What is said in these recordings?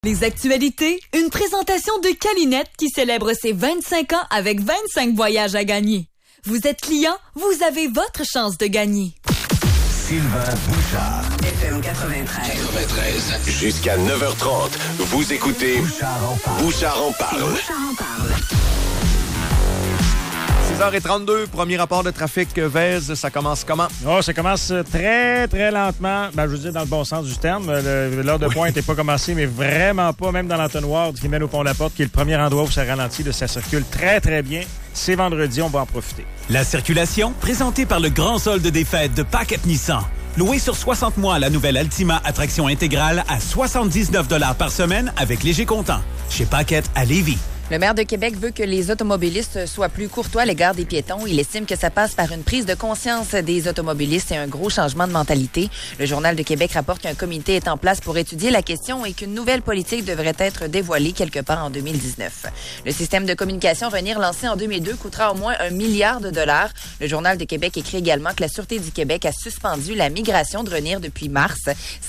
Les actualités, une présentation de Calinette qui célèbre ses 25 ans avec 25 voyages à gagner. Vous êtes client, vous avez votre chance de gagner. Sylvain Bouchard. FM 93. Jusqu'à 9h30, vous écoutez Bouchard en parle. 6h32, premier rapport de trafic Vez, ça commence comment? Oh, ça commence très, très lentement. Ben, je veux dire, dans le bon sens du terme. L'heure de pointe n'est pas commencée, mais vraiment pas, même dans l'entonnoir qui mène au Pont-la-Porte, qui est le premier endroit où ça ralentit, ça circule très, très bien. C'est vendredi, on va en profiter. La circulation, présentée par le grand solde des fêtes de Paquette Nissan. Loué sur 60 mois la nouvelle Altima Attraction intégrale à 79 $ par semaine avec léger comptant. Chez Paquette à Lévis. Le maire de Québec veut que les automobilistes soient plus courtois à l'égard des piétons. Il estime que ça passe par une prise de conscience des automobilistes et un gros changement de mentalité. Le Journal de Québec rapporte qu'un comité est en place pour étudier la question et qu'une nouvelle politique devrait être dévoilée quelque part en 2019. Le système de communication Venir lancé en 2002 coûtera au moins $1 milliard. Le Journal de Québec écrit également que la Sûreté du Québec a suspendu la migration de Venir depuis mars.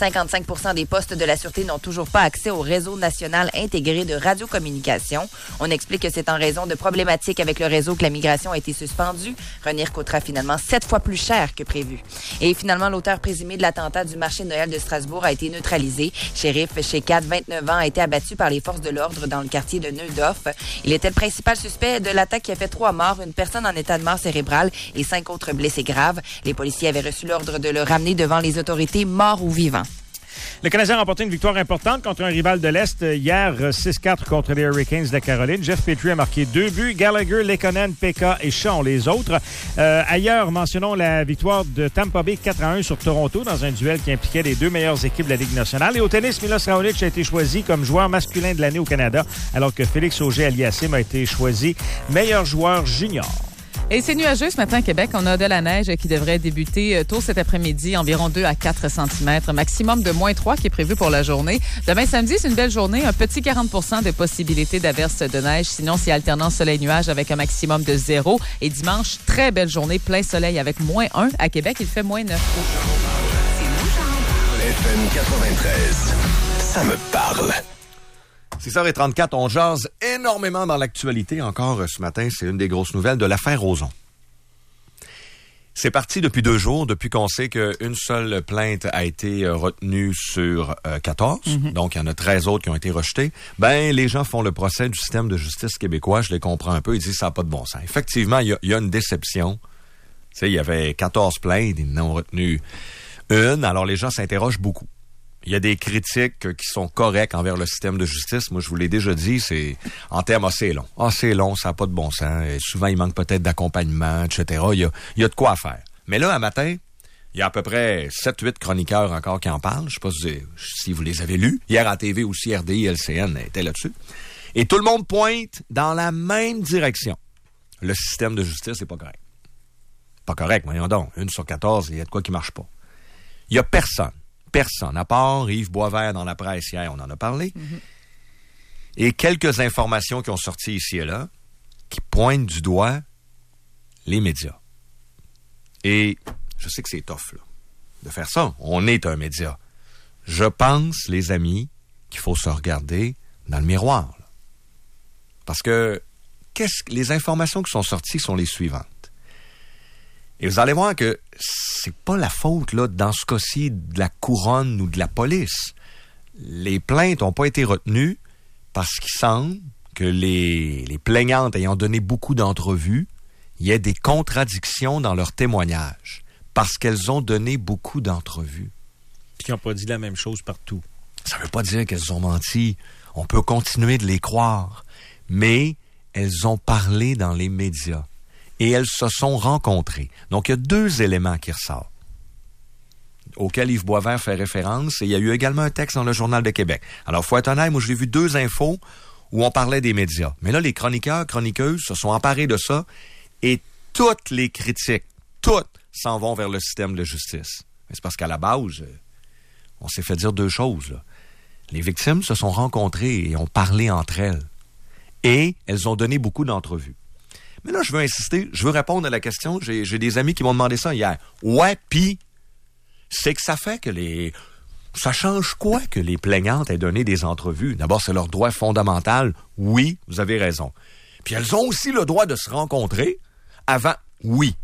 55% des postes de la Sûreté n'ont toujours pas accès au réseau national intégré de radiocommunication. On explique que c'est en raison de problématiques avec le réseau que la migration a été suspendue. Venir coûtera finalement 7 fois plus cher que prévu. Et finalement, l'auteur présumé de l'attentat du marché de Noël de Strasbourg a été neutralisé. Shérif Shekat, 29 ans, a été abattu par les forces de l'ordre dans le quartier de Neudorf. Il était le principal suspect de l'attaque qui a fait 3 morts, une personne en état de mort cérébrale et 5 autres blessés graves. Les policiers avaient reçu l'ordre de le ramener devant les autorités, mort ou vivant. Le Canadien a remporté une victoire importante contre un rival de l'Est hier, 6-4 contre les Hurricanes de la Caroline. Jeff Petrie a marqué 2 buts. Gallagher, Lekonen, Pekka et Shaw les autres. Ailleurs, mentionnons la victoire de Tampa Bay 4-1 sur Toronto dans un duel qui impliquait les 2 meilleures équipes de la Ligue nationale. Et au tennis, Milos Raonic a été choisi comme joueur masculin de l'année au Canada, alors que Félix Auger-Aliassime a été choisi meilleur joueur junior. Et c'est nuageux ce matin à Québec. On a de la neige qui devrait débuter tôt cet après-midi, environ 2 à 4 cm, maximum de -3 qui est prévu pour la journée. Demain samedi, c'est une belle journée, un petit 40% de possibilité d'averse de neige. Sinon, c'est alternance soleil-nuage avec un maximum de 0. Et dimanche, très belle journée, plein soleil avec -1. À Québec, il fait -9. FM 93, ça me parle. 6h34, on jase énormément dans l'actualité. Encore ce matin, c'est une des grosses nouvelles de l'affaire Roson. C'est parti depuis 2 jours, depuis qu'on sait qu'une seule plainte a été retenue sur 14. Donc, il y en a 13 autres qui ont été rejetées. Ben, les gens font le procès du système de justice québécois. Je les comprends un peu. Ils disent ça n'a pas de bon sens. Effectivement, il y a une déception. Tu sais, il y avait 14 plaintes. Ils en ont retenu une. Alors, les gens s'interrogent beaucoup. Il y a des critiques qui sont correctes envers le système de justice. Moi, je vous l'ai déjà dit, c'est en termes c'est long. C'est long, ça n'a pas de bon sens. Et souvent, il manque peut-être d'accompagnement, etc. Il y a de quoi faire. Mais là, un matin, il y a à peu près 7-8 chroniqueurs encore qui en parlent. Je ne sais pas si vous les avez lus. Hier à TV aussi, RDI, LCN était là-dessus. Et tout le monde pointe dans la même direction. Le système de justice n'est pas correct. Pas correct, voyons donc. 1 sur 14, il y a de quoi qui ne marche pas. Il n'y a personne, à part Yves Boisvert dans la presse hier, on en a parlé, et quelques informations qui ont sorti ici et là, qui pointent du doigt les médias. Et je sais que c'est tough, là, de faire ça. On est un média. Je pense, les amis, qu'il faut se regarder dans le miroir. Là. Parce que les informations qui sont sorties sont les suivantes. Et vous allez voir que c'est pas la faute, là, dans ce cas-ci, de la couronne ou de la police. Les plaintes n'ont pas été retenues parce qu'il semble que les plaignantes ayant donné beaucoup d'entrevues, il y ait des contradictions dans leurs témoignages parce qu'elles ont donné beaucoup d'entrevues. Puis qu'ils n'ont pas dit la même chose partout. Ça ne veut pas dire qu'elles ont menti. On peut continuer de les croire. Mais elles ont parlé dans les médias. Et elles se sont rencontrées. Donc, il y a 2 éléments qui ressortent, auxquels Yves Boisvert fait référence. Et il y a eu également un texte dans le Journal de Québec. Alors, il faut être honnête, moi, j'ai vu 2 infos où on parlait des médias. Mais là, les chroniqueurs, chroniqueuses se sont emparés de ça. Et toutes les critiques, toutes, s'en vont vers le système de justice. Mais c'est parce qu'à la base, on s'est fait dire 2 choses. Là. Les victimes se sont rencontrées et ont parlé entre elles. Et elles ont donné beaucoup d'entrevues. Mais là, je veux insister, je veux répondre à la question. J'ai des amis qui m'ont demandé ça hier. Ouais, puis c'est que ça fait que Ça change quoi que les plaignantes aient donné des entrevues? D'abord, c'est leur droit fondamental. Oui, vous avez raison. Puis elles ont aussi le droit de se rencontrer avant. Oui.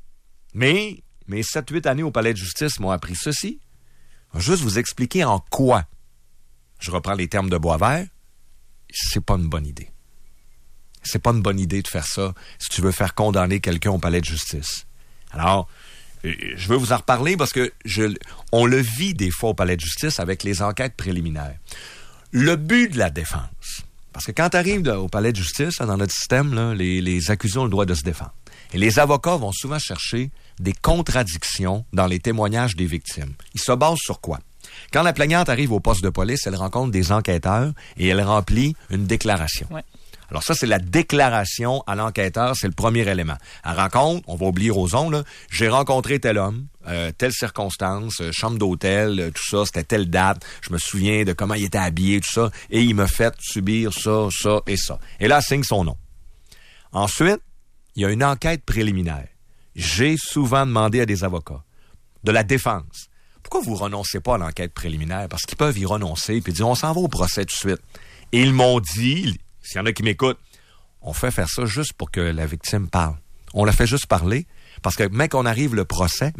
Mais mes 7-8 années au palais de justice m'ont appris ceci. Je vais juste vous expliquer en quoi. Je reprends les termes de Boisvert. C'est pas une bonne idée. C'est pas une bonne idée de faire ça si tu veux faire condamner quelqu'un au palais de justice. Alors, je veux vous en reparler parce que on le vit des fois au palais de justice avec les enquêtes préliminaires. Le but de la défense, parce que quand tu arrives au palais de justice, dans notre système, là, les accusés ont le droit de se défendre. Et les avocats vont souvent chercher des contradictions dans les témoignages des victimes. Ils se basent sur quoi? Quand la plaignante arrive au poste de police, elle rencontre des enquêteurs et elle remplit une déclaration. Ouais. Alors ça, c'est la déclaration à l'enquêteur, c'est le premier élément. Elle rencontre, on va oublier Roson, là, j'ai rencontré tel homme, telle circonstance, chambre d'hôtel, tout ça, c'était telle date, je me souviens de comment il était habillé, tout ça, et il m'a fait subir ça, ça et ça. Et là, elle signe son nom. Ensuite, il y a une enquête préliminaire. J'ai souvent demandé à des avocats de la défense, pourquoi vous renoncez pas à l'enquête préliminaire? Parce qu'ils peuvent y renoncer, puis dire, on s'en va au procès tout de suite. Et ils m'ont dit... S'il y en a qui m'écoutent, on fait faire ça juste pour que la victime parle. On la fait juste parler parce que, mec, qu'arrive le procès,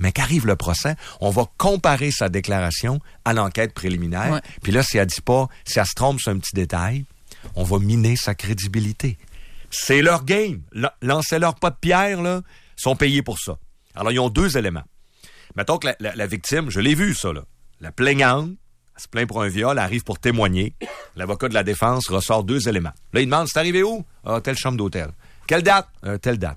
on va comparer sa déclaration à l'enquête préliminaire. Ouais. Puis là, si elle dit pas, si elle se trompe sur un petit détail, on va miner sa crédibilité. C'est leur game. Lancez-leur pas de pierre, là, sont payés pour ça. Alors, ils ont deux éléments. Mettons que la victime, je l'ai vu, ça, là. La plaignante, elle se plaint pour un viol, elle arrive pour témoigner. L'avocat de la défense ressort deux éléments. Là, il demande, c'est arrivé où? Ah, telle chambre d'hôtel. Quelle date? Telle date.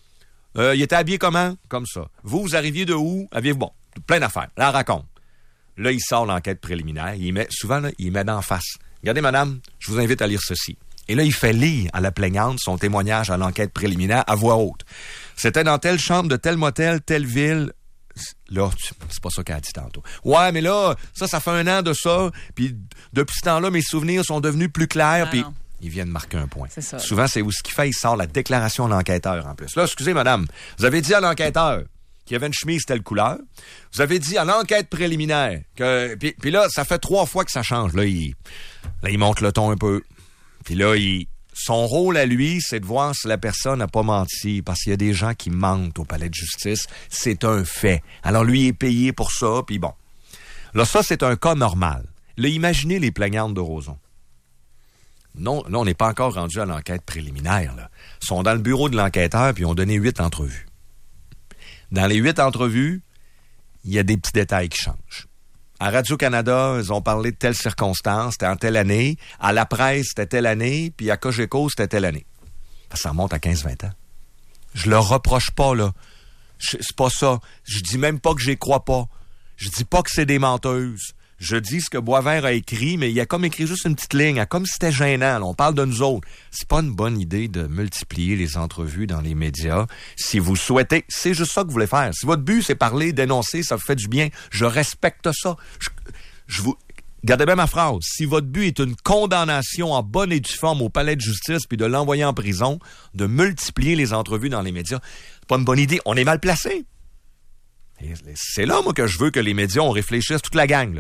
Il était habillé comment? Comme ça. Vous arriviez de où? Aviez-vous... Bon, plein d'affaires. Là, elle raconte. Là, il sort l'enquête préliminaire. Il met d'en face. Regardez, madame, je vous invite à lire ceci. Et là, il fait lire à la plaignante son témoignage à l'enquête préliminaire à voix haute. C'était dans telle chambre de tel motel, telle ville... Là, c'est pas ça qu'elle a dit tantôt. Ouais, mais là, ça fait 1 an de ça, puis depuis ce temps-là, mes souvenirs sont devenus plus clairs, puis ils viennent marquer un point. Souvent, c'est où ce qu'il fait, il sort la déclaration de l'enquêteur en plus. Là, excusez, madame, vous avez dit à l'enquêteur qu'il y avait une chemise telle couleur, vous avez dit à l'enquête préliminaire que... Puis là, ça fait 3 fois que ça change. Là, il monte le ton un peu. Puis là, son rôle à lui, c'est de voir si la personne n'a pas menti, parce qu'il y a des gens qui mentent au palais de justice. C'est un fait. Alors lui, il est payé pour ça, puis bon. Là, ça, c'est un cas normal. Là, imaginez les plaignantes de Roson. Non, là, on n'est pas encore rendu à l'enquête préliminaire, là. Ils sont dans le bureau de l'enquêteur, puis ils ont donné 8 entrevues. Dans les 8 entrevues, il y a des petits détails qui changent. À Radio-Canada, ils ont parlé de telle circonstance, c'était en telle année. À la presse, c'était telle année. Puis à Cogeco, c'était telle année. Ça remonte à 15-20 ans. Je leur reproche pas, là. C'est pas ça. Je dis même pas que j'y crois pas. Je dis pas que c'est des menteuses. Je dis ce que Boisvert a écrit, mais il a comme écrit juste une petite ligne, comme si c'était gênant. Là. On parle de nous autres. C'est pas une bonne idée de multiplier les entrevues dans les médias. Si vous souhaitez, c'est juste ça que vous voulez faire. Si votre but, c'est parler, dénoncer, ça vous fait du bien, je respecte ça. Je vous... Gardez bien ma phrase. Si votre but est une condamnation en bonne et due forme au palais de justice puis de l'envoyer en prison, de multiplier les entrevues dans les médias, c'est pas une bonne idée. On est mal placé. Et c'est là, moi, que je veux que les médias, on réfléchisse, toute la gang, là.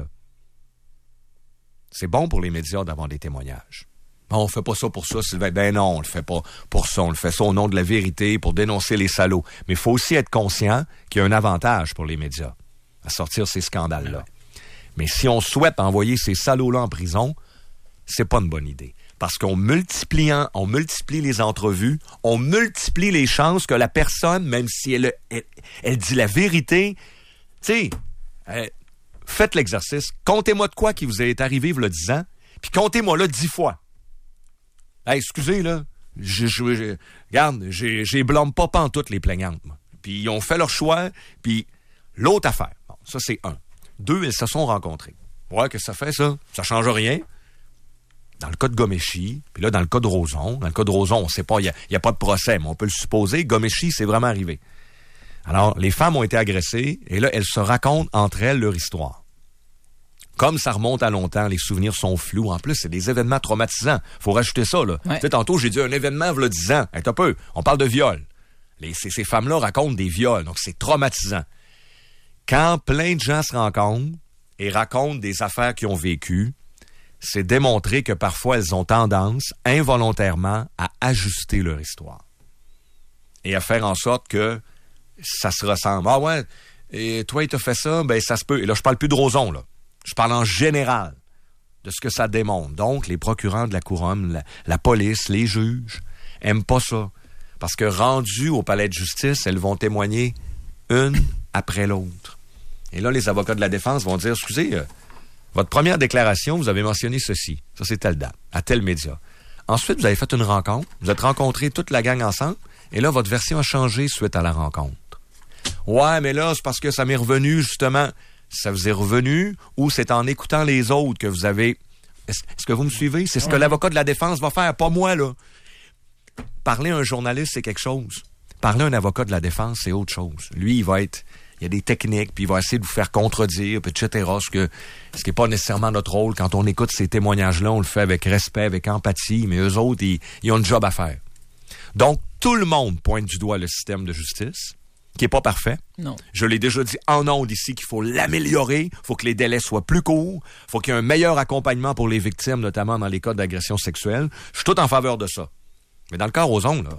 C'est bon pour les médias d'avoir des témoignages. Bon, on fait pas ça pour ça, Sylvain. Ben non, on le fait pas pour ça. On le fait ça au nom de la vérité, pour dénoncer les salauds. Mais il faut aussi être conscient qu'il y a un avantage pour les médias à sortir ces scandales-là. Mais si on souhaite envoyer ces salauds-là en prison, c'est pas une bonne idée. Parce qu'on multiplie les entrevues, on multiplie les chances que la personne, même si elle dit la vérité, tu sais... Faites l'exercice. Comptez-moi de quoi qui vous est arrivé il y a 10 ans, puis comptez-moi là 10 fois. Hey, excusez, là. Regarde, j'ai blâme pas pantoute les plaignantes. Moi. Puis ils ont fait leur choix, puis l'autre affaire. Bon, ça, c'est 1. 2, elles se sont rencontrées. Ouais, qu'est-ce que ça fait, ça? Ça change rien. Dans le cas de Gomeshi, puis là, dans le cas de Roson, on sait pas, il y a pas de procès, mais on peut le supposer. Gomeshi, c'est vraiment arrivé. Alors, les femmes ont été agressées, et là, elles se racontent entre elles leur histoire. Comme ça remonte à longtemps, les souvenirs sont flous. En plus, c'est des événements traumatisants. Faut rajouter ça, là. Ouais. Tu sais, tantôt, j'ai dit un événement, v'là 10 ans. Un peu. On parle de viol. Ces femmes-là racontent des viols, donc c'est traumatisant. Quand plein de gens se rencontrent, et racontent des affaires qu'ils ont vécues, c'est démontrer que parfois elles ont tendance, involontairement, à ajuster leur histoire. Et à faire en sorte que ça se ressemble. Ah ouais, et toi, il t'a fait ça, ben ça se peut. Et là, je parle plus de Roson, là. Je parle en général de ce que ça démontre. Donc, les procureurs de la couronne, la police, les juges, aiment pas ça. Parce que rendus au palais de justice, elles vont témoigner une après l'autre. Et là, les avocats de la défense vont dire, excusez, votre première déclaration, vous avez mentionné ceci. Ça, c'est telle date, à tel média. Ensuite, vous avez fait une rencontre. Vous êtes rencontrés toute la gang ensemble. Et là, votre version a changé suite à la rencontre. Ouais, mais là, c'est parce que ça m'est revenu, justement. Ça vous est revenu ou c'est en écoutant les autres que vous avez... Est-ce que vous me suivez? C'est ce que l'avocat de la défense va faire, pas moi, là. Parler à un journaliste, c'est quelque chose. Parler à un avocat de la défense, c'est autre chose. Lui, il y a des techniques, puis il va essayer de vous faire contredire, puis etc. Ce qui n'est pas nécessairement notre rôle. Quand on écoute ces témoignages-là, on le fait avec respect, avec empathie, mais eux autres, ils ont un job à faire. Donc, tout le monde pointe du doigt le système de justice, qui est pas parfait. Non. Je l'ai déjà dit en ondes ici qu'il faut l'améliorer, il faut que les délais soient plus courts, il faut qu'il y ait un meilleur accompagnement pour les victimes, notamment dans les cas d'agression sexuelle. Je suis tout en faveur de ça. Mais dans le cas Roson, là,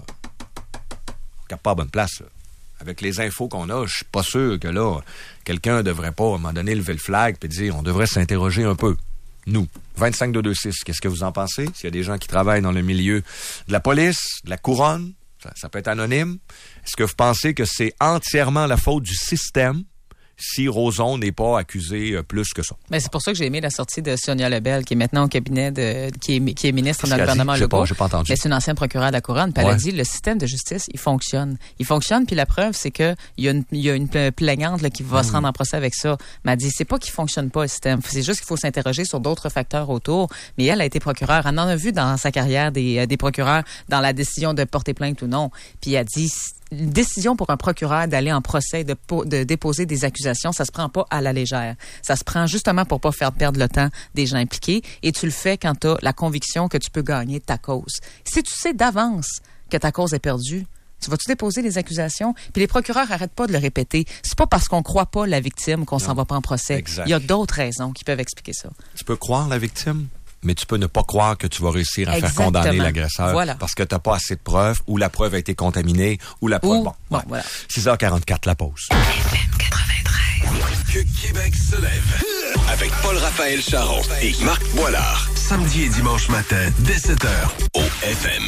on n'a pas à bonne place, là. Avec les infos qu'on a, je suis pas sûr que là, quelqu'un devrait pas, à un moment donné, lever le flag et dire on devrait s'interroger un peu. Nous, 25226, qu'est-ce que vous en pensez? S'il y a des gens qui travaillent dans le milieu de la police, de la couronne, ça peut être anonyme. Est-ce que vous pensez que c'est entièrement la faute du système si Roson n'est pas accusé plus que ça? Ben, c'est pour ça que j'ai aimé la sortie de Sonia Lebel, qui est maintenant au cabinet qui est ministre dans le gouvernement Legault. J'ai pas entendu. Mais c'est une ancienne procureure de la Couronne. Puis elle a dit, le système de justice, il fonctionne. Il fonctionne, puis la preuve, c'est que il y a une plaignante là, qui va se rendre en procès avec ça. Mais elle dit, c'est pas qu'il fonctionne pas, le système. C'est juste qu'il faut s'interroger sur d'autres facteurs autour. Mais elle a été procureure. Elle en a vu dans sa carrière des procureurs dans la décision de porter plainte ou non. Puis elle dit, une décision pour un procureur d'aller en procès, de déposer des accusations, ça se prend pas à la légère. Ça se prend justement pour pas faire perdre le temps des gens impliqués, et tu le fais quand tu as la conviction que tu peux gagner ta cause. Si tu sais d'avance que ta cause est perdue, tu vas-tu déposer des accusations? Puis les procureurs arrêtent pas de le répéter. C'est pas parce qu'on croit pas la victime qu'on s'en va pas en procès. Exact. Il y a d'autres raisons qui peuvent expliquer ça. Tu peux croire la victime, mais tu peux ne pas croire que tu vas réussir à Exactement. faire condamner l'agresseur, voilà. Parce que tu n'as pas assez de preuves, ou la preuve a été contaminée, ou la preuve... Bon, voilà. 6h44, la pause. FM 93. Que Québec se lève. Avec Paul-Raphaël Charon et Marc Boilard. Samedi et dimanche matin, dès 7h, au FM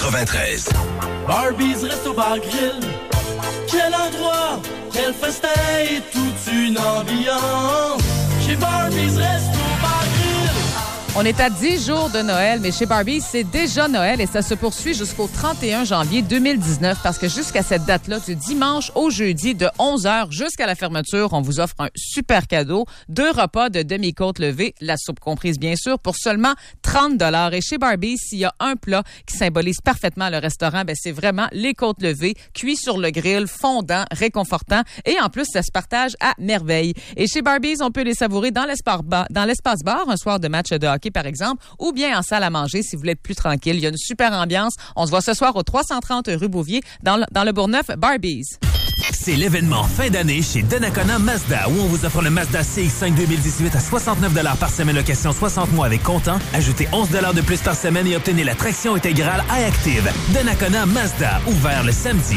93. Barbies Resto Bar Grill. Quel endroit, quel festin et toute une ambiance. Chez Barbies Resto Bar Grill. On est à 10 jours de Noël, mais chez Barbie, c'est déjà Noël et ça se poursuit jusqu'au 31 janvier 2019 parce que jusqu'à cette date-là, du dimanche au jeudi, de 11h jusqu'à la fermeture, on vous offre un super cadeau, 2 repas de demi-côte levée, la soupe comprise bien sûr, pour seulement 30$. Et chez Barbie, s'il y a un plat qui symbolise parfaitement le restaurant, ben c'est vraiment les côtes levées, cuits sur le grill, fondant, réconfortant, et en plus, ça se partage à merveille. Et chez Barbie, on peut les savourer dans l'espace bar, un soir de match de hockey par exemple, ou bien en salle à manger si vous voulez être plus tranquille. Il y a une super ambiance. On se voit ce soir au 330 rue Bouvier dans le Bourgneuf Barbies. C'est l'événement fin d'année chez Donnacona Mazda où on vous offre le Mazda CX-5 2018 à 69$ par semaine location 60 mois avec comptant. Ajoutez 11$ de plus par semaine et obtenez la traction intégrale iActive. Donnacona Mazda, ouvert le samedi.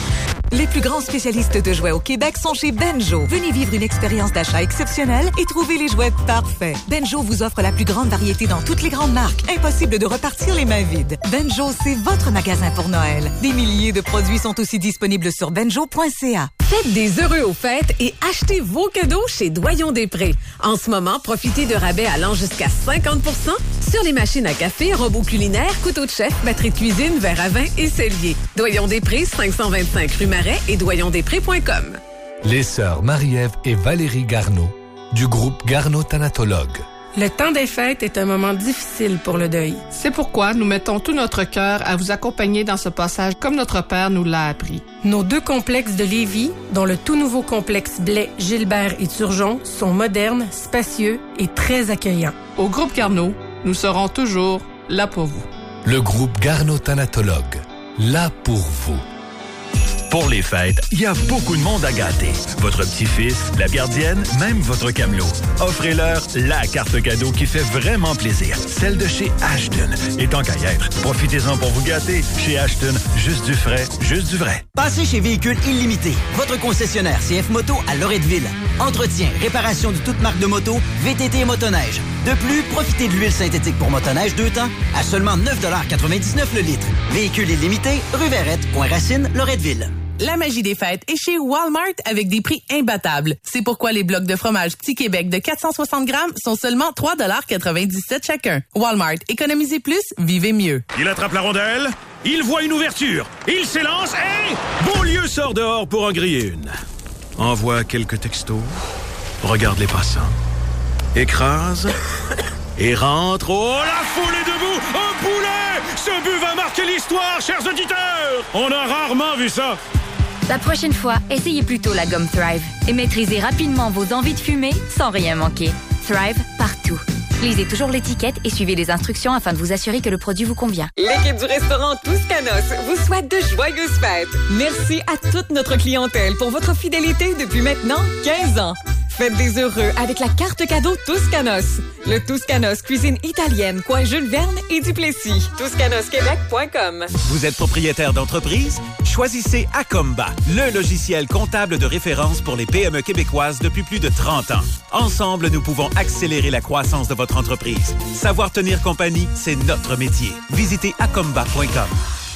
Les plus grands spécialistes de jouets au Québec sont chez Benjo. Venez vivre une expérience d'achat exceptionnelle et trouver les jouets parfaits. Benjo vous offre la plus grande variété dans toutes les grandes marques. Impossible de repartir les mains vides. Benjo, c'est votre magasin pour Noël. Des milliers de produits sont aussi disponibles sur benjo.ca. Faites des heureux aux fêtes et achetez vos cadeaux chez Doyon-Després. En ce moment, profitez de rabais allant jusqu'à 50% sur les machines à café, robots culinaires, couteaux de chef, batteries de cuisine, verres à vin et celliers. Doyon-Després, 525 rue Marais et doyondesprés.com. Les sœurs Marie-Ève et Valérie Garneau du groupe Garneau Thanatologue. Le temps des fêtes est un moment difficile pour le deuil. C'est pourquoi nous mettons tout notre cœur à vous accompagner dans ce passage comme notre père nous l'a appris. Nos 2 complexes de Lévis, dont le tout nouveau complexe Blais, Gilbert et Turgeon, sont modernes, spacieux et très accueillants. Au groupe Garneau, nous serons toujours là pour vous. Le groupe Garneau Thanatologue, là pour vous. Pour les fêtes, il y a beaucoup de monde à gâter. Votre petit-fils, la gardienne, même votre camelot. Offrez-leur la carte cadeau qui fait vraiment plaisir. Celle de chez Ashton. Et tant qu'à y être, profitez-en pour vous gâter. Chez Ashton, juste du frais, juste du vrai. Passez chez Véhicules Illimité, votre concessionnaire CF Moto à Loretteville. Entretien, réparation de toutes marques de moto, VTT et motoneige. De plus, profitez de l'huile synthétique pour motoneige 2 temps à seulement 9,99$ le litre. Véhicules Illimité, rue Verrette, Point Racine, Loretteville. La magie des fêtes est chez Walmart avec des prix imbattables. C'est pourquoi les blocs de fromage Petit Québec de 460 grammes sont seulement 3,97$ chacun. Walmart, économisez plus, vivez mieux. Il attrape la rondelle, il voit une ouverture, il s'élance et Beaulieu sort dehors pour en griller une. Envoie quelques textos, regarde les passants, écrase et rentre. Oh, la foule est debout! Un boulet! Ce but va marquer l'histoire, chers auditeurs! On a rarement vu ça! La prochaine fois, essayez plutôt la gomme Thrive et maîtrisez rapidement vos envies de fumer sans rien manquer. Thrive partout. Lisez toujours l'étiquette et suivez les instructions afin de vous assurer que le produit vous convient. L'équipe du restaurant Toscanos vous souhaite de joyeuses fêtes. Merci à toute notre clientèle pour votre fidélité depuis maintenant 15 ans. Faites des heureux avec la carte cadeau Toscanos. Le Toscanos cuisine italienne, coin Jules Verne et Duplessis. ToscanosQuébec.com. Vous êtes propriétaire d'entreprise? Choisissez Acomba, le logiciel comptable de référence pour les PME québécoises depuis plus de 30 ans. Ensemble, nous pouvons accélérer la croissance de votre entreprise. Savoir tenir compagnie, c'est notre métier. Visitez acomba.com.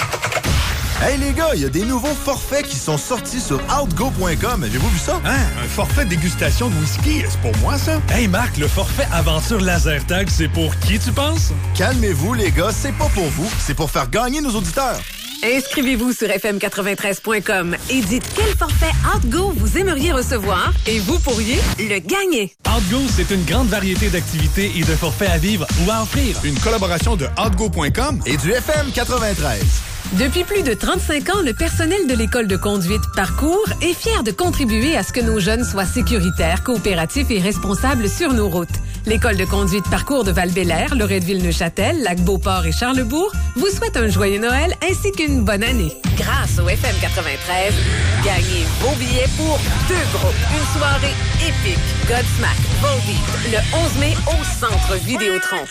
Hey les gars, il y a des nouveaux forfaits qui sont sortis sur outgo.com. Avez-vous vu ça? Hein? Un forfait dégustation de whisky, c'est pour moi ça? Hey Marc, le forfait aventure laser tag, c'est pour qui tu penses? Calmez-vous les gars, c'est pas pour vous, c'est pour faire gagner nos auditeurs. Inscrivez-vous sur fm93.com et dites quel forfait Outgo vous aimeriez recevoir et vous pourriez le gagner. Outgo, c'est une grande variété d'activités et de forfaits à vivre ou à offrir. Une collaboration de outgo.com et du FM 93. Depuis plus de 35 ans, le personnel de l'école de conduite Parcours est fier de contribuer à ce que nos jeunes soient sécuritaires, coopératifs et responsables sur nos routes. L'école de conduite Parcours de Val-Bélair, Loretteville-Neuchâtel, Lac-Beauport et Charlesbourg vous souhaite un joyeux Noël ainsi qu'une bonne année. Grâce au FM 93, gagnez vos billets pour 2 groupes. Une soirée épique. Godsmack, Volbeat, le 11 mai au Centre Vidéotron.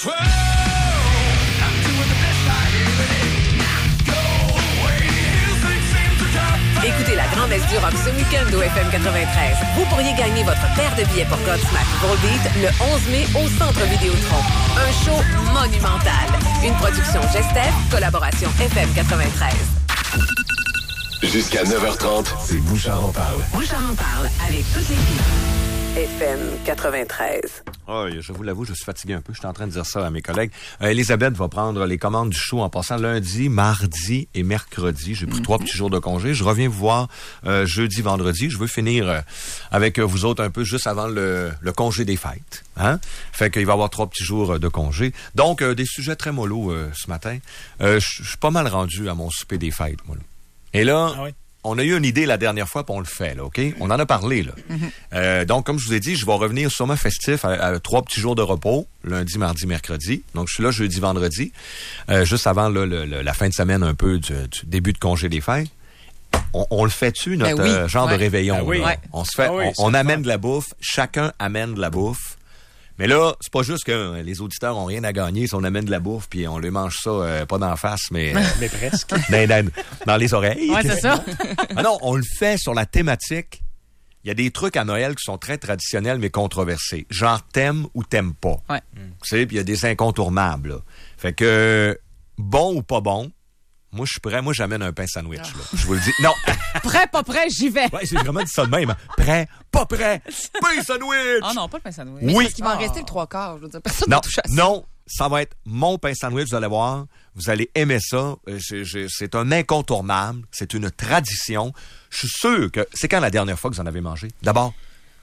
Écoutez la grande-messe du rock ce week-end au FM 93. Vous pourriez gagner votre paire de billets pour Godsmack Volbeat le 11 mai au Centre Vidéotron. Un show monumental. Une production Gestef, collaboration FM 93. Jusqu'à 9h30, c'est Bouchard en parle. Bouchard en parle avec toutes les filles. FM 93. Oh, je vous l'avoue, je suis fatigué un peu. Je suis en train de dire ça à mes collègues. Elisabeth va prendre les commandes du show en passant lundi, mardi et mercredi. J'ai pris 3 petits jours de congé. Je reviens vous voir jeudi, vendredi. Je veux finir avec vous autres un peu juste avant le congé des fêtes. Hein? Fait qu'il va y avoir 3 petits jours de congé. Donc, des sujets très mollo ce matin. Je suis pas mal rendu à mon souper des fêtes, moi. Là. Et là... Ah oui. On a eu une idée la dernière fois, puis on le fait, là, OK? On en a parlé, là. Donc, comme je vous ai dit, je vais revenir sûrement festif à 3 petits jours de repos, lundi, mardi, mercredi. Donc, je suis là jeudi, vendredi, juste avant là, la fin de semaine un peu du début de congé des fêtes. On le fait-tu, notre genre de réveillon? Ben oui. On se fait, on amène de la bouffe, chacun amène de la bouffe. Mais là, c'est pas juste que les auditeurs ont rien à gagner si on amène de la bouffe puis on lui mange ça pas d'en face, mais mais presque dans les oreilles. Ouais, c'est ça. Ah non, on le fait sur la thématique. Il y a des trucs à Noël qui sont très traditionnels mais controversés. Genre t'aimes ou t'aimes pas. Ouais. Tu sais, puis il y a des incontournables. Là. Fait que bon ou pas bon, moi je suis prêt. Moi j'amène un pain sandwich. Là. Je vous le dis. Non. Prêt, pas prêt, j'y vais. Ouais, j'ai vraiment dit ça de même. Prêt, pas prêt. Pain sandwich. Ah non, pas le pain sandwich. Oui. Parce qu'il va en rester le 3/4. Je veux dire, personne ne touche à ça. Non, ça va être mon pain sandwich, vous allez voir. Vous allez aimer ça. C'est un incontournable. C'est une tradition. Je suis sûr que... C'est quand la dernière fois que vous en avez mangé? D'abord,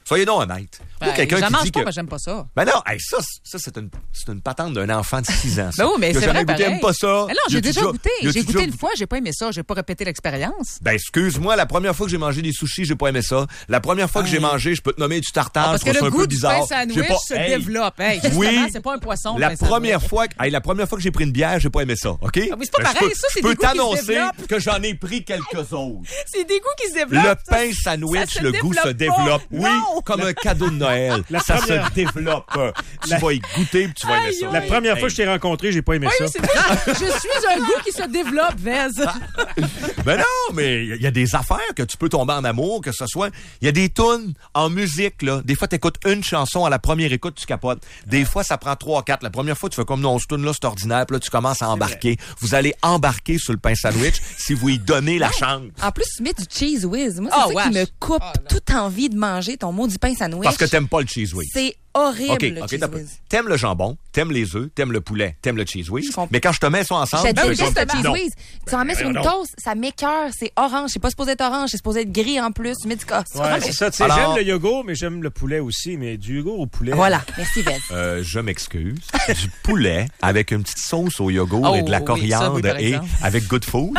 Soyez donc honnêtes. Ben, j'en mange pas, mais j'aime pas ça. Ben non, hey, ça c'est une patente d'un enfant de 6 ans. Ça. Ben oui, mais c'est vrai, goûté, pareil. aime pas ça. Mais non, j'ai déjà goûté. J'ai goûté une fois, j'ai pas aimé ça. J'ai pas répété l'expérience. Ben excuse-moi, la première fois que j'ai mangé des sushis, j'ai pas aimé ça. La première fois que j'ai mangé, je peux te nommer du tartare, parce que le goût du pain sandwich se hey, développe. Hey, oui, c'est pas un poisson. la première fois que j'ai pris une bière, j'ai pas aimé ça, OK? Ah, mais c'est pas pareil, ça, c'est des goûts qui se développent. Je peux t'annoncer que j'en ai pris quelques autres. C'est des goûts qui se développent. Le pain sandwich, le goût se développe. Oui, comme un cadeau de Noël. Ça se développe. Tu vas y goûter et tu vas aimer ça. La première fois que je t'ai rencontré, j'ai pas aimé ça. Je suis un goût qui se développe, Vez. Ben non, mais il y a des affaires que tu peux tomber en amour, que ce soit... Il y a des tunes en musique, là. Des fois, t'écoutes une chanson, à la première écoute, tu capotes. Des fois, ça prend 3 ou 4. La première fois, tu fais comme non, ce tune-là, c'est ordinaire. Puis là, tu commences à embarquer. Vous allez embarquer sur le pain sandwich si vous y donnez la chance. En plus, tu mets du Cheese Whiz. Moi, c'est ça qui me coupe toute envie de manger ton maudit pain sandwich. Parce que t'aimes pas le Cheese Whiz. C'est horrible, le Cheese Whiz. T'aimes le jambon, t'aimes les œufs, t'aimes le poulet, t'aimes le Cheese Whiz. Mais quand je te mets ça ensemble... Je déteste le Cheese Whiz. Tu en mets sur une toast, ça m'écoeure. C'est orange. C'est pas supposé être orange, c'est supposé être gris en plus. Tu mets du ouais, c'est ça. Tu sais, j'aime le yogourt, mais j'aime le poulet aussi. Mais du yogourt au poulet... Voilà. Merci, Vez. Je m'excuse. Du poulet avec une petite sauce au yogourt et de la coriandre et avec Good Food.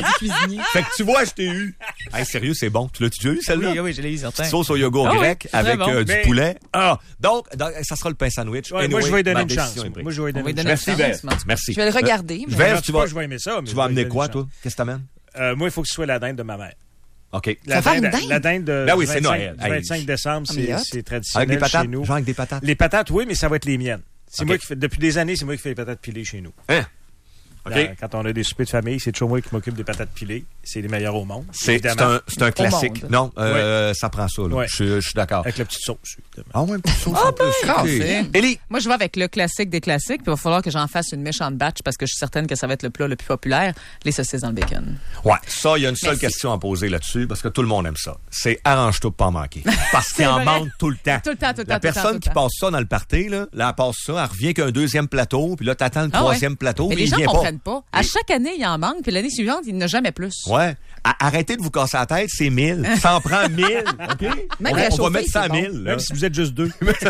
Fait que tu vois, je t'ai eu. Hey, sérieux, c'est bon. Tu l'as-tu déjà eu, celle-là? Oui, je l'ai eu, certain. Sauce au yogourt grec avec du poulet. Ah, donc, ça sera le pain sandwich. Ouais, moi, je vais lui donner une chance. Merci, Vez. Merci. Je vais le regarder. Vez, tu vas... Je vais aimer ça. Tu vas amener quoi, toi? Qu'est-ce que t'amènes? Moi, il faut que ce soit la dinde de ma mère. OK. La dinde de ben oui, c'est Noël. Du 25 décembre, c'est traditionnel avec des patates, chez nous. Genre avec des patates? Les patates, oui, mais ça va être les miennes. C'est moi qui fais, depuis des années, c'est moi qui fais les patates pilées chez nous. Hein? Okay. Quand on a des soupers de famille, c'est toujours moi qui m'occupe des patates pilées. C'est les meilleurs au monde. C'est un classique. Non, ça prend ça. Là. Ouais. Je suis d'accord. Avec la petite sauce. Ah ouais, une petite sauce en plus. Élie? Moi, je vais avec le classique des classiques, puis il va falloir que j'en fasse une méchante batch parce que je suis certaine que ça va être le plat le plus populaire, les saucisses dans le bacon. Ouais, ça, il y a une seule question à poser là-dessus parce que tout le monde aime ça. C'est arrange-toi pour pas en manquer. Parce qu'il en manque tout le temps. Tout le temps. La personne qui passe ça dans le party, là, elle passe ça, elle revient qu'un deuxième plateau, puis là, t'attends le troisième plateau, mais les gens vient comprennent pas. À chaque année, il en manque, puis l'année suivante, il n'y en a jamais plus. Ouais. Arrêtez de vous casser la tête, c'est 1000. Ça en prend 1000, OK? On va mettre ça à 1000. Bon. Même si vous êtes juste 2.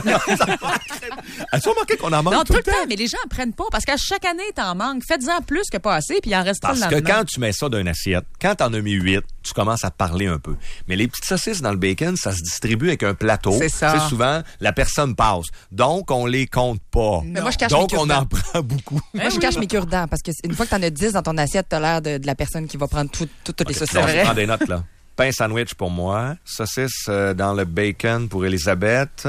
As-tu remarqué qu'on en manque non, tout le temps? Mais les gens en prennent pas, parce qu'à chaque année, t'en manques. Faites-en plus que pas assez, puis il en reste pas le lendemain. Parce que quand tu mets ça dans une assiette, quand t'en as mis 8, tu commences à te parler un peu. Mais les petites saucisses dans le bacon, ça se distribue avec un plateau. C'est ça. T'sais, souvent, la personne passe. Donc, on les compte pas. Mais moi, je cache donc, mes on en prend beaucoup. Moi, je cache mes cure-dents, parce que une fois que t'en as 10 dans ton assiette, t'as l'air de la personne qui va prendre toutes les saucisses. Je prends des notes, là. Pain sandwich pour moi. Saucisse dans le bacon pour Elisabeth.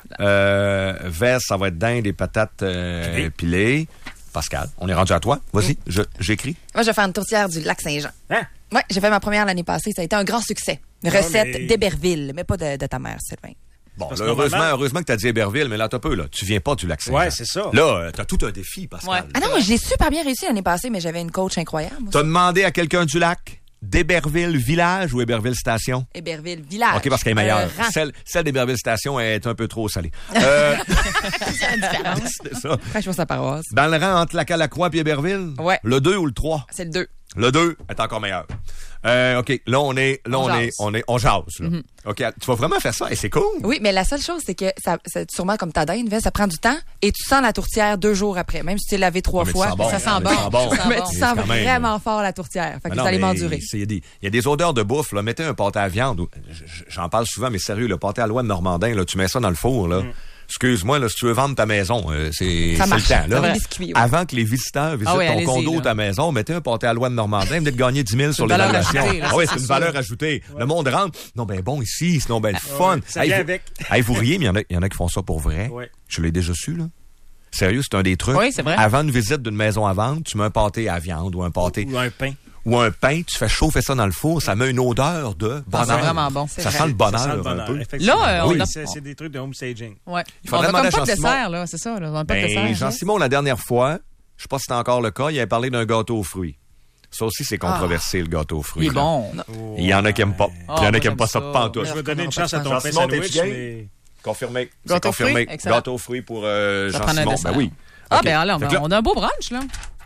Vez, ça va être dinde et patates pilées. Pascal, on est rendu à toi. Vas-y, j'écris. Moi, je vais faire une tourtière du Lac-Saint-Jean. Hein? Oui, j'ai fait ma première l'année passée. Ça a été un grand succès. Recette d'Héberville, mais pas de ta mère, Sylvain. Bon, là, heureusement que t'as dit Héberville, mais là, t'as peu, là. Tu viens pas du Lac-Saint-Jean. Ouais, c'est ça. Là, t'as tout un défi, Pascal. Ouais. Ah non, moi, j'ai super bien réussi l'année passée, mais j'avais une coach incroyable. T'as demandé à quelqu'un du lac d'Héberville Village ou Héberville Station? Héberville Village. OK, parce qu'elle est meilleure. Celle d'Héberville Station est un peu trop salée. C'est la différence. C'est ça. Franchement, sa paroisse. Dans le rang entre Lac-à-la-Croix et Héberville? Ouais. Le 2 ou le 3? C'est le 2. Le 2 est encore meilleur. OK, là, on jase, là. Mm-hmm. OK, tu vas vraiment faire ça et c'est cool. Oui, mais la seule chose, c'est que c'est sûrement comme ta dinde, ça prend du temps et tu sens la tourtière 2 jours après, même si tu l'as lavé 3 fois. Ça sent bon. Mais tu sens vraiment fort la tourtière. Fait que vous allez m'endurer. Il y a des odeurs de bouffe, là. Mettez un pâté à viande. J'en parle souvent, mais sérieux, le pâté à l'oie de Normandin, là, tu mets ça dans le four, là. Excuse-moi, là, si tu veux vendre ta maison, c'est le temps, là. Avant que les visiteurs visitent ton condo ou ta maison, mettez un pâté à l'oie de Normandin, vous venez de gagner 10 000 sur l'évaluation. Ah oui, c'est une valeur ajoutée. Ouais. Le monde rentre. Non, ben bon, ici, sinon, ben fun. Ça vient avec. Vous riez, mais il y en a qui font ça pour vrai. Ouais. Je l'ai déjà su, là. Sérieux, c'est un des trucs. Oui, c'est vrai. Avant une visite d'une maison à vendre, tu mets un pâté à viande ou un pâté. Ou un pain. Ou un pain, tu fais chauffer ça dans le four, ça met une odeur de bonheur. C'est vraiment bon. Ça sent le bonheur un peu. Là, c'est des trucs de home staging. Ouais. Il faudrait on a demander comme à pas de dessert, là, c'est ça. Là. On a pas de dessert. Jean-Simon, la dernière fois, je sais pas si c'est encore le cas, il avait parlé d'un gâteau aux fruits. Ça aussi, c'est controversé, le gâteau aux fruits. Il est bon. Il y en a qui aiment pas. Il y en a qui aiment pas ça pantoute. Je vais donner une chance à ton pain sandwich, mais... Confirmé. Gâteau confirmé. Gâteau aux fruits pour Jean-Simon. Ben oui. Ah, ben alors, on a un beau brunch, là.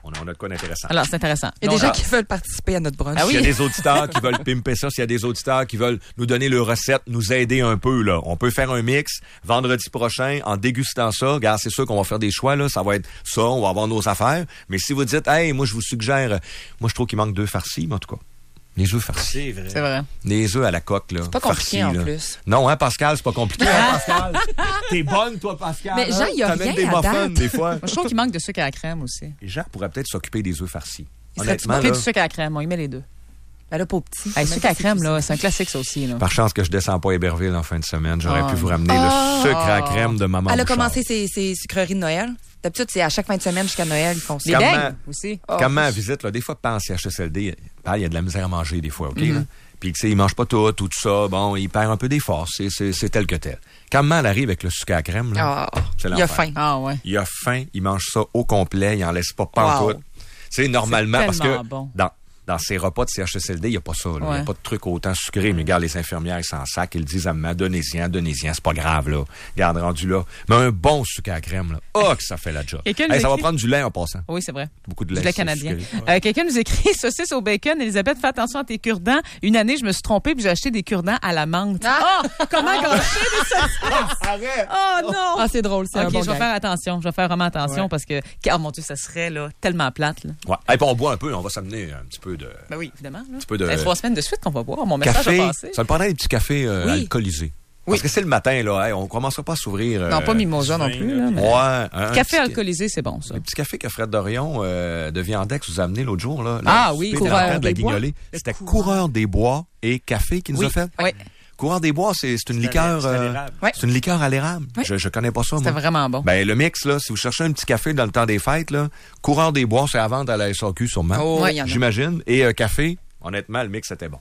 On a de quoi d'intéressant. Alors, c'est intéressant. Il y a des gens qui veulent participer à notre brunch. S'il y a des auditeurs qui veulent pimper ça, s'il y a des auditeurs qui veulent nous donner leurs recettes, nous aider un peu, là. On peut faire un mix vendredi prochain en dégustant ça. Regarde, c'est sûr qu'on va faire des choix, là. Ça va être ça, on va avoir nos affaires. Mais si vous dites, hey, moi, je vous suggère, moi, je trouve qu'il manque d'œufs farcis, mais en tout cas. Les œufs farcis. C'est vrai. Les œufs à la coque, là. C'est pas compliqué, farcis, en là. plus. Non, hein, Pascal, c'est pas compliqué, hein, Pascal? T'es bonne, toi, Pascal. Mais Jean, il y a T'amènes rien des à muffins, date. des fois. Moi, je trouve qu'il manque de sucre à la crème aussi. Les gens pourraient peut-être s'occuper des œufs farcis. Il serait Honnêtement, du là. sucre à la crème. On y met les deux. Ben là, pas au petit. Le sucre à la crème, là, c'est un classique, ça aussi. Là. Par chance que je descends pas à Héberville en fin de semaine, j'aurais pu vous ramener le sucre à la crème de maman. Elle a Bouchard. commencé ses sucreries de Noël. D'habitude, c'est à chaque fin de semaine jusqu'à Noël, ils font ça. Les beignes aussi. Quand ma visite, là, des fois, pas en CHSLD, il y a de la misère à manger des fois, OK? Là? Puis, tu sais, il mange pas tout ça. Bon, il perd un peu des forces. C'est tel que tel. Quand maman arrive avec le sucre à la crème, là, c'est l'enfer. Il a faim. Ah ouais. Il a faim, il mange ça au complet, il en laisse pas en tout. Tu sais, normalement, parce que bon. dans ces repas de CHSLD, il n'y a pas ça. Il n'y a pas de truc autant sucré. Mais regarde, les infirmières, ils s'en sacent. Ils disent à maman, donnez-y, c'est pas grave, là. Regarde, rendu là. Mais un bon sucre à la crème, là. Oh, que ça fait la job. Ça va prendre du lait en passant. Oui, c'est vrai. Beaucoup de lait. Du lait canadien. Quelqu'un nous écrit saucisse au bacon. Elisabeth, fais attention à tes cure-dents. Une année, je me suis trompée puis j'ai acheté des cure-dents à la menthe. Comment gâcher des saucisses? Arrête! Oh non! Ah, c'est drôle, c'est un bon je vais faire attention. Je vais faire vraiment attention parce que, oh mon Dieu, ça serait là, tellement plate. Là. Ouais. Et puis on boit un peu, on va s'amener un petit peu de. Ben oui, évidemment. Un petit peu de. 3 semaines de suite qu'on va boire. Mon message café, a passé. ça me prendrait des petits cafés alcoolisés. Parce que c'est le matin, là, on commencera pas à s'ouvrir. Non, pas mimosa non plus. Là, mais... Ouais. Café alcoolisé, c'est bon, ça. Le petit café que Fred Dorion de Viandex vous a amené l'autre jour, là. Oui, Coureur des Bois. C'était Coureur des Bois et café qu'il nous a fait. Oui. Coureur des Bois, c'est une liqueur. C'est une liqueur à l'érable. Oui. Je connais pas ça, moi. C'était vraiment bon. Ben, le mix, là, si vous cherchez un petit café dans le temps des fêtes, là, Coureur des Bois, c'est à vendre à la SAQ, sûrement. J'imagine. Et café. Honnêtement, le mix, c'était bon.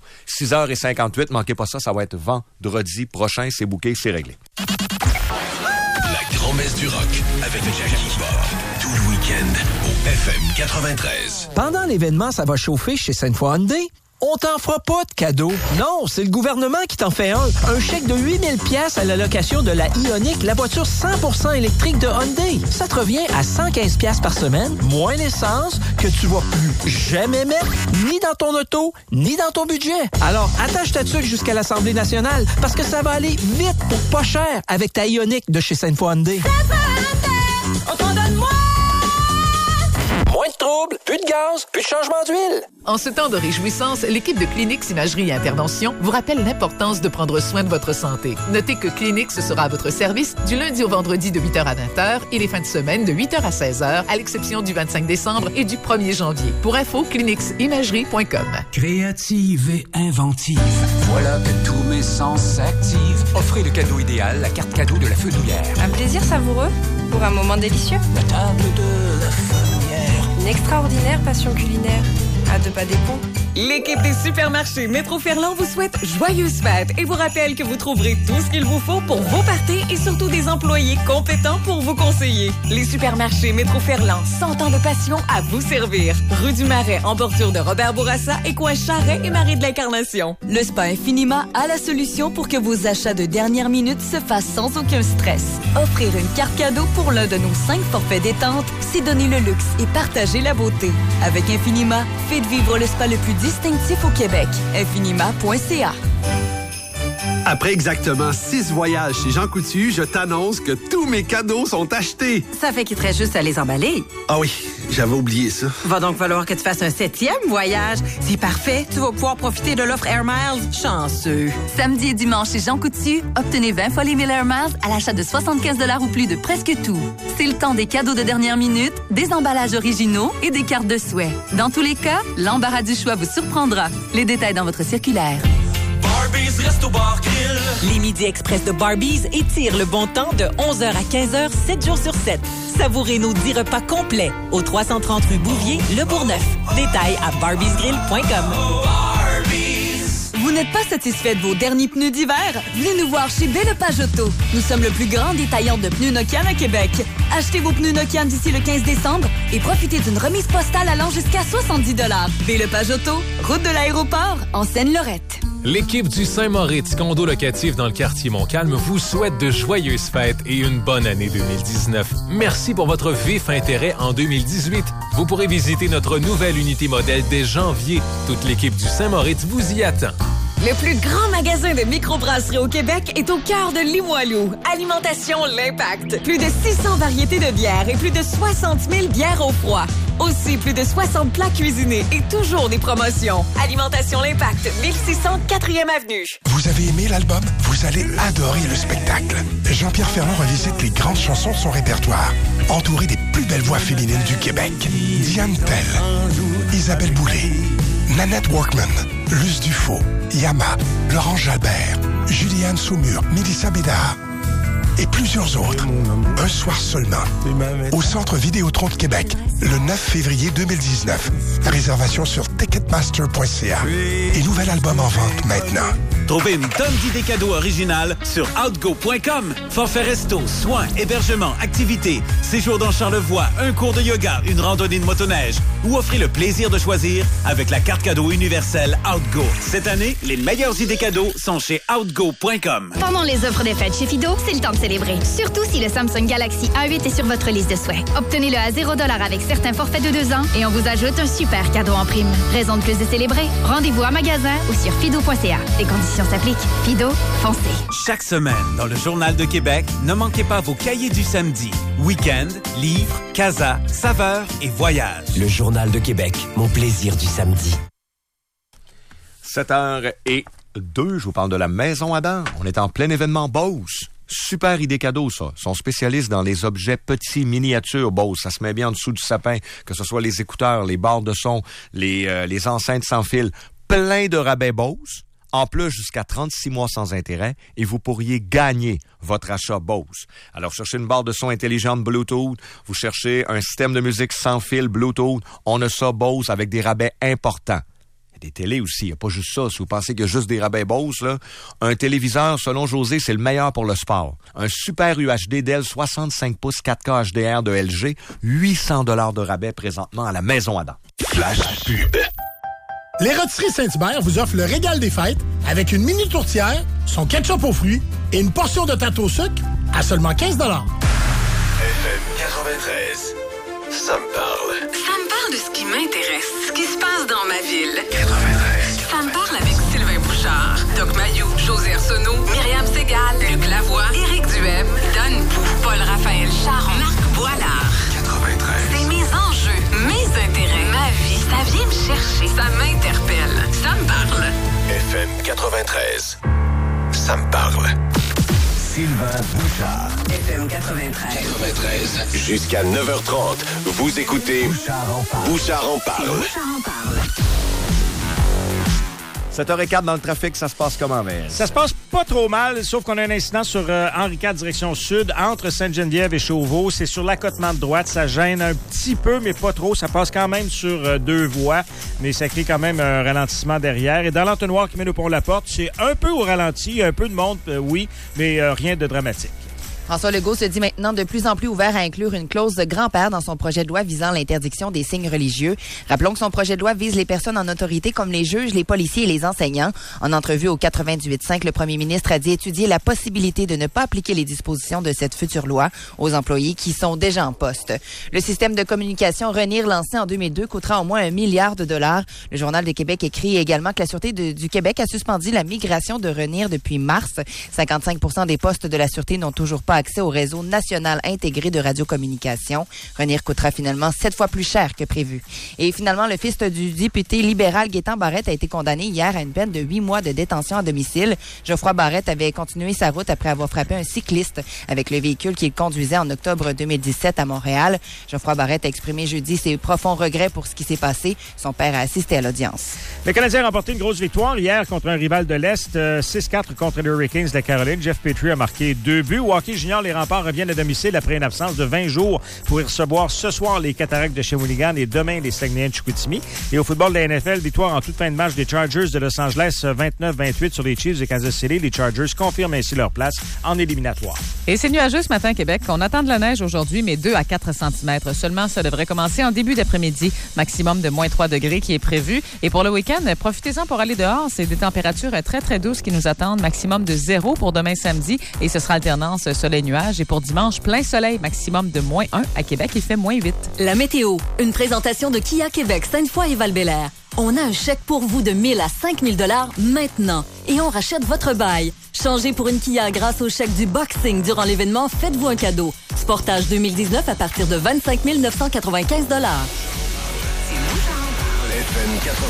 6h58, manquez pas ça, ça va être vendredi prochain. C'est booké, c'est réglé. La grand-messe du rock avec Jackie Bord. Tout le week-end au FM 93. Pendant l'événement, ça va chauffer chez Sainte-Foy Hyundai. On t'en fera pas de cadeau. Non, c'est le gouvernement qui t'en fait un. Un chèque de 8000 pièces à la location de la Ioniq, la voiture 100% électrique de Hyundai. Ça te revient à 115 pièces par semaine, moins l'essence que tu vas plus jamais mettre ni dans ton auto, ni dans ton budget. Alors, attache ta tuque jusqu'à l'Assemblée nationale parce que ça va aller vite pour pas cher avec ta Ioniq de chez Sainte-Foy Hyundai. On t'en donne moins! Moins de troubles, plus de gaz, plus de changement d'huile. En ce temps de réjouissance, l'équipe de Clinix Imagerie et Intervention vous rappelle l'importance de prendre soin de votre santé. Notez que Clinix sera à votre service du lundi au vendredi de 8h à 20h et les fins de semaine de 8h à 16h, à l'exception du 25 décembre et du 1er janvier. Pour info, cliniximagerie.com. Créative et inventive. Voilà que tous mes sens s'activent. Offrez le cadeau idéal, la carte cadeau de la Fenouillère. Un plaisir savoureux pour un moment délicieux. La table de la Fenouillère. Une extraordinaire passion culinaire. À 2 pas des ponts. L'équipe des supermarchés Métro Ferland vous souhaite joyeuses fêtes et vous rappelle que vous trouverez tout ce qu'il vous faut pour vos parties et surtout des employés compétents pour vous conseiller. Les supermarchés Métro Ferland, 100 ans de passion à vous servir. Rue du Marais, en bordure de Robert Bourassa et coin Charret et Marie de l'Incarnation. Le Spa Infinima a la solution pour que vos achats de dernière minute se fassent sans aucun stress. Offrir une carte cadeau pour l'un de nos 5 forfaits détente, c'est donner le luxe et partager la beauté. Avec Infinima, faites vivre le spa le plus distinctif au Québec. Infinima.ca. Après exactement 6 voyages chez Jean Coutu, je t'annonce que tous mes cadeaux sont achetés. Ça fait qu'il te reste juste à les emballer. Ah oui, j'avais oublié ça. Va donc falloir que tu fasses un 7e voyage. C'est parfait, tu vas pouvoir profiter de l'offre Air Miles. Chanceux. Samedi et dimanche chez Jean Coutu, obtenez 20 fois les 1000 Air Miles à l'achat de 75 $ ou plus de presque tout. C'est le temps des cadeaux de dernière minute, des emballages originaux et des cartes de souhait. Dans tous les cas, l'embarras du choix vous surprendra. Les détails dans votre circulaire. Barbies Resto Bar Grill. Les Midi Express de Barbies étirent le bon temps de 11h à 15h, 7 jours sur 7. Savourez nos 10 repas complets au 330 rue Bouvier, Le Bourgneuf. Détails à barbiesgrill.com. Vous n'êtes pas satisfait de vos derniers pneus d'hiver? Venez nous voir chez Belle-Page Auto. Nous sommes le plus grand détaillant de pneus Nokian à Québec. Achetez vos pneus Nokian d'ici le 15 décembre et profitez d'une remise postale allant jusqu'à 70 $. Belle-Page Auto, route de l'aéroport, en Seine-Lorette. L'équipe du Saint-Moritz Condo Locatif dans le quartier Montcalm vous souhaite de joyeuses fêtes et une bonne année 2019. Merci pour votre vif intérêt en 2018. Vous pourrez visiter notre nouvelle unité modèle dès janvier. Toute l'équipe du Saint-Moritz vous y attend. Le plus grand magasin de microbrasserie au Québec est au cœur de Limoilou. Alimentation L'Impact. Plus de 600 variétés de bières et plus de 60 000 bières au froid. Aussi, plus de 60 plats cuisinés et toujours des promotions. Alimentation L'Impact, 1600 4e Avenue. Vous avez aimé l'album? Vous allez adorer le spectacle. Jean-Pierre Ferland revisite les grandes chansons de son répertoire, entouré des plus belles voix féminines du Québec. Diane Tell, Isabelle Boulay, Nanette Workman, Luce Dufaux, Yama, Laurence Jalbert, Juliane Saumur, Mélissa Bédard et plusieurs autres. Un soir seulement, au Centre Vidéotron de Québec, le 9 février 2019. Réservation sur ticketmaster.ca. Et nouvel album en vente maintenant. Trouvez une tonne d'idées cadeaux originales sur outgo.com. Forfait resto, soins, hébergement, activités, séjour dans Charlevoix, un cours de yoga, une randonnée de motoneige ou offrez le plaisir de choisir avec la carte cadeau universelle Outgo. Cette année, les meilleures idées cadeaux sont chez outgo.com. Pendant les offres des fêtes chez Fido, c'est le temps de célébrer. Surtout si le Samsung Galaxy A8 est sur votre liste de souhaits. Obtenez-le à 0$ avec certains forfaits de 2 ans et on vous ajoute un super cadeau en prime. Raison de plus de célébrer? Rendez-vous en magasin ou sur fido.ca. Les conditions s'appliquent. Fido, foncez. Chaque semaine, dans le Journal de Québec, ne manquez pas vos cahiers du samedi. Week-end, livres, casa, saveurs et voyages. Le Journal de Québec, mon plaisir du samedi. 7h02, je vous parle de la Maison Adam. On est en plein événement Bose. Super idée cadeau, ça. Ils sont spécialistes dans les objets petits, miniatures Bose. Ça se met bien en dessous du sapin, que ce soit les écouteurs, les barres de son, les enceintes sans fil. Plein de rabais Bose. En plus, jusqu'à 36 mois sans intérêt, et vous pourriez gagner votre achat Bose. Alors, cherchez une barre de son intelligente Bluetooth, vous cherchez un système de musique sans fil Bluetooth, on a ça Bose avec des rabais importants. Il y a des télés aussi, il n'y a pas juste ça. Si vous pensez qu'il y a juste des rabais Bose, là, un téléviseur, selon José, c'est le meilleur pour le sport. Un super UHD Dell 65 pouces 4K HDR de LG, 800 $ de rabais présentement à la Maison Adam. Flash pub. Les Rôtisseries Saint-Hubert vous offrent le régal des fêtes avec une mini tourtière, son ketchup aux fruits et une portion de tarte au sucre à seulement 15 $. FM 93. Ça me parle. Ça me parle de ce qui m'intéresse, ce qui se passe dans ma ville. 93. Ça me parle avec Sylvain Bouchard, Doc Mayou, José Arsenault, Myriam Segal, Luc Lavoie, Éric Duhem, Don Pou, Paul-Raphaël Charon, Marc Boilard. 93. C'est mes enjeux, mes intérêts, ma vie. Ça vient me chercher, ça m'interpelle. Ça me parle. FM 93. Ça me parle. Sylvain Bouchard. FM 93. 93. Jusqu'à 9h30, vous écoutez Bouchard en parle. 7h04 dans le trafic, ça se passe comment, Vez? Ça se passe pas trop mal, sauf qu'on a un incident sur Henri IV, direction sud, entre Sainte-Geneviève et Chauveau. C'est sur l'accotement de droite. Ça gêne un petit peu, mais pas trop. Ça passe quand même sur 2 voies, mais ça crée quand même un ralentissement derrière. Et dans l'entonnoir qui mène au pont-la-Porte, c'est un peu au ralenti, un peu de monde, oui, mais rien de dramatique. François Legault se dit maintenant de plus en plus ouvert à inclure une clause de grand-père dans son projet de loi visant l'interdiction des signes religieux. Rappelons que son projet de loi vise les personnes en autorité comme les juges, les policiers et les enseignants. En entrevue au 98.5, le premier ministre a dit étudier la possibilité de ne pas appliquer les dispositions de cette future loi aux employés qui sont déjà en poste. Le système de communication RENIR lancé en 2002 coûtera au moins $1 milliard. Le Journal de Québec écrit également que la Sûreté du Québec a suspendu la migration de RENIR depuis mars. 55% des postes de la Sûreté n'ont toujours pas accès au réseau national intégré de radiocommunication. RENIR coûtera finalement 7 fois plus cher que prévu. Et finalement, le fils du député libéral Gaétan Barrette a été condamné hier à une peine de 8 mois de détention à domicile. Geoffroy Barrette avait continué sa route après avoir frappé un cycliste avec le véhicule qu'il conduisait en octobre 2017 à Montréal. Geoffroy Barrette a exprimé jeudi ses profonds regrets pour ce qui s'est passé. Son père a assisté à l'audience. Le Canadien a remporté une grosse victoire hier contre un rival de l'Est, 6-4 contre les Hurricanes de la Caroline. Jeff Petrie a marqué 2 buts. Au hockey juniors, les Remparts reviennent à domicile après une absence de 20 jours pour y recevoir ce soir les Cataractes de Shawinigan et demain les Saguenayens de Chicoutimi. Et au football de la NFL, victoire en toute fin de match des Chargers de Los Angeles 29-28 sur les Chiefs de Kansas City. Les Chargers confirment ainsi leur place en éliminatoire. Et c'est nuageux ce matin à Québec. On attend de la neige aujourd'hui, mais 2 à 4 cm seulement. Ça devrait commencer en début d'après-midi. Maximum de moins 3 degrés qui est prévu. Et pour le week-end, profitez-en pour aller dehors. C'est des températures très, très douces qui nous attendent. Maximum de 0 pour demain samedi. Et ce sera alternance soleil-nuage. Et pour dimanche, plein soleil. Maximum de moins 1 à Québec. Il fait moins 8. La météo. Une présentation de Kia Québec, Sainte-Foy et Val-Bélair. On a un chèque pour vous de 1 000 à 5 000 $ maintenant. Et on rachète votre bail. Changez pour une Kia grâce au chèque du Boxing durant l'événement Faites-vous un cadeau. Sportage 2019 à partir de 25 995 $. FM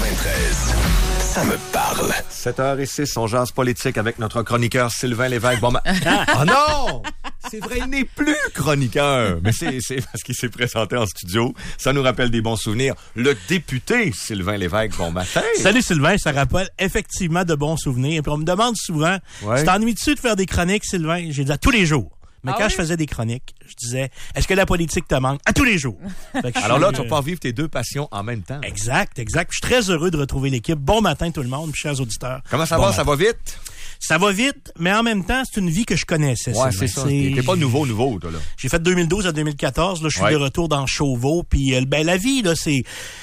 93. Ça me parle. 7h06, on jase politique avec notre chroniqueur Sylvain Lévesque. Bon, oh non! C'est vrai, il n'est plus chroniqueur. Mais c'est parce qu'il s'est présenté en studio. Ça nous rappelle des bons souvenirs. Le député Sylvain Lévesque, bon matin. Salut Sylvain, ça rappelle effectivement de bons souvenirs. Et puis on me demande souvent, tu t'ennuies-tu de faire des chroniques, Sylvain? J'ai dit à tous les jours. Mais quand je faisais des chroniques, je disais, est-ce que la politique te manque? À tous les jours. Alors là, tu vas pouvoir vivre tes deux passions en même temps. Exact. Je suis très heureux de retrouver l'équipe. Bon matin tout le monde, puis chers auditeurs. Comment ça va? Ça va vite? Ça va vite, mais en même temps, c'est une vie que je connaissais. Ouais, c'est ça. T'es pas nouveau, toi, là. J'ai fait 2012 à 2014. Là, je suis de retour dans Chauveau. Puis, la vie, là, c'est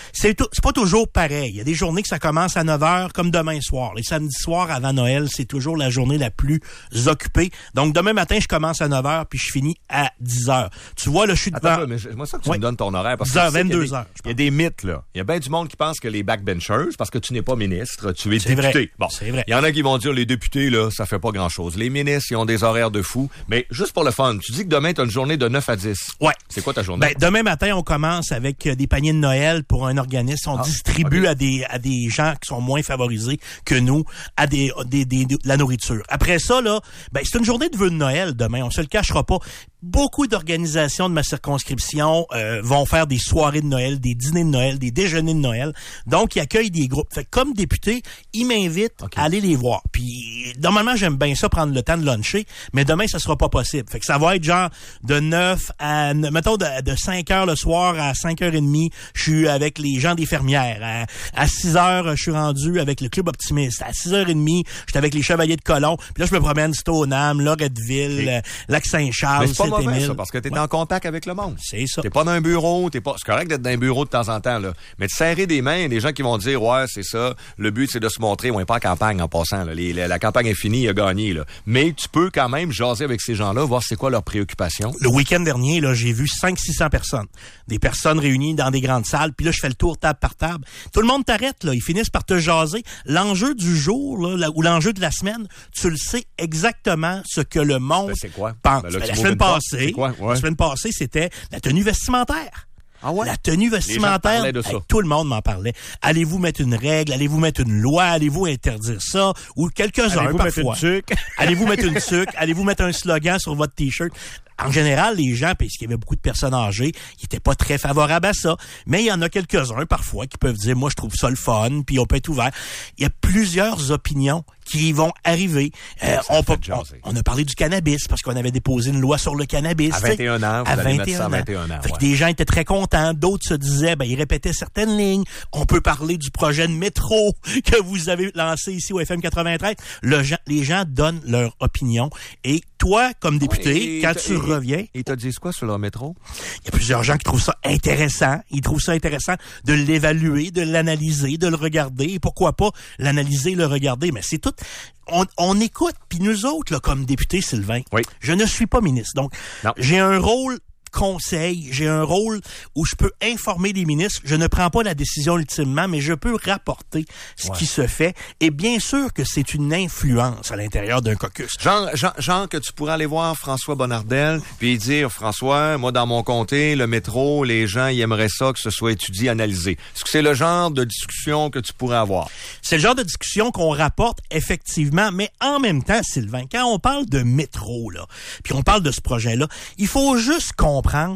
pas toujours pareil. Il y a des journées que ça commence à 9h, comme demain soir. Les samedis soirs avant Noël, c'est toujours la journée la plus occupée. Donc, demain matin, je commence à 9h, puis je finis à 10h. Tu vois, là, je suis devant... Attends, mais moi, ça que tu me donnes ton horaire. 10h, 22h. Il y a des mythes, là. Il y a bien du monde qui pense que les backbenchers, parce que tu n'es pas ministre, tu es député. Vrai. Bon, c'est vrai. Il y en a qui vont dire, les députés, là, ça fait pas grand-chose. Les ministres, ils ont des horaires de fou. Mais juste pour le fun, tu dis que demain, tu as une journée de 9 à 10. Ouais. C'est quoi ta journée? Ben, demain matin, on commence avec des paniers de Noël pour un organisme. On distribue à des gens qui sont moins favorisés que nous, à de la nourriture. Après ça, là, ben, c'est une journée de vœux de Noël demain. On se le cachera pas. Beaucoup d'organisations de ma circonscription vont faire des soirées de Noël, des dîners de Noël, des déjeuners de Noël. Donc, ils accueillent des groupes. Fait que comme député, ils m'invitent à aller les voir. Puis, normalement, j'aime bien ça, prendre le temps de luncher, mais demain, ça sera pas possible. Fait que ça va être genre de 9 à, mettons, de 5 heures le soir à 5h30, je suis avec les gens des fermières. À 6 heures, je suis rendu avec le Club Optimiste. À 6h30, j'étais avec les Chevaliers de Colomb. Puis là, je me promène Stoneham, Loretteville, Lac-Saint-Charles. C'est pas mauvais, ça, parce que t'es en contact avec le monde. C'est ça. T'es pas dans un bureau, c'est correct d'être dans un bureau de temps en temps, là. Mais de serrer des mains, des gens qui vont dire, ouais, c'est ça, le but, c'est de se montrer, on n'est pas en campagne en passant, là. La campagne est finie, il a gagné, là. Mais tu peux quand même jaser avec ces gens-là, voir c'est quoi leurs préoccupations. Le week-end dernier, là, j'ai vu 500-600 personnes. Des personnes réunies dans des grandes salles, puis là, je fais le tour table par table. Tout le monde t'arrête, là. Ils finissent par te jaser. L'enjeu du jour, là, ou l'enjeu de la semaine, tu le sais exactement ce que le monde pense. La semaine passée, la semaine passée, c'était la tenue vestimentaire. Ah ouais? La tenue vestimentaire, tout le monde m'en parlait. Allez-vous mettre une règle? Allez-vous mettre une loi? Allez-vous interdire ça? Ou quelques-uns parfois. Allez-vous mettre une tuque? Allez-vous mettre un slogan sur votre T-shirt? En général, les gens, parce qu'il y avait beaucoup de personnes âgées, ils étaient pas très favorables à ça. Mais il y en a quelques-uns, parfois, qui peuvent dire, moi, je trouve ça le fun, puis on peut être ouvert. Il y a plusieurs opinions qui vont arriver. On a parlé du cannabis, parce qu'on avait déposé une loi sur le cannabis. À 21 ans, vous allez mettre ça à 21 ans. Fait que des gens étaient très contents. D'autres se disaient, ils répétaient certaines lignes. On peut parler du projet de métro que vous avez lancé ici au FM 93. Les gens donnent leur opinion. Et toi, comme député, quand tu reviens... Et t'as dit quoi sur le métro? Il y a plusieurs gens qui trouvent ça intéressant. Ils trouvent ça intéressant de l'évaluer, de l'analyser, de le regarder. Et pourquoi pas l'analyser, le regarder? Mais c'est tout... On écoute. Puis nous autres, là, comme députés, Sylvain, je ne suis pas ministre. Donc, j'ai un rôle... conseil, j'ai un rôle où je peux informer les ministres. Je ne prends pas la décision ultimement, mais je peux rapporter ce qui se fait. Et bien sûr que c'est une influence à l'intérieur d'un caucus. Genre que tu pourrais aller voir François Bonnardel puis dire, François, moi dans mon comté, le métro, les gens ils aimeraient ça que ce soit étudié, analysé. Est-ce que c'est le genre de discussion que tu pourrais avoir? C'est le genre de discussion qu'on rapporte effectivement, mais en même temps, Sylvain, quand on parle de métro, là, puis on parle de ce projet-là, il faut juste comprendre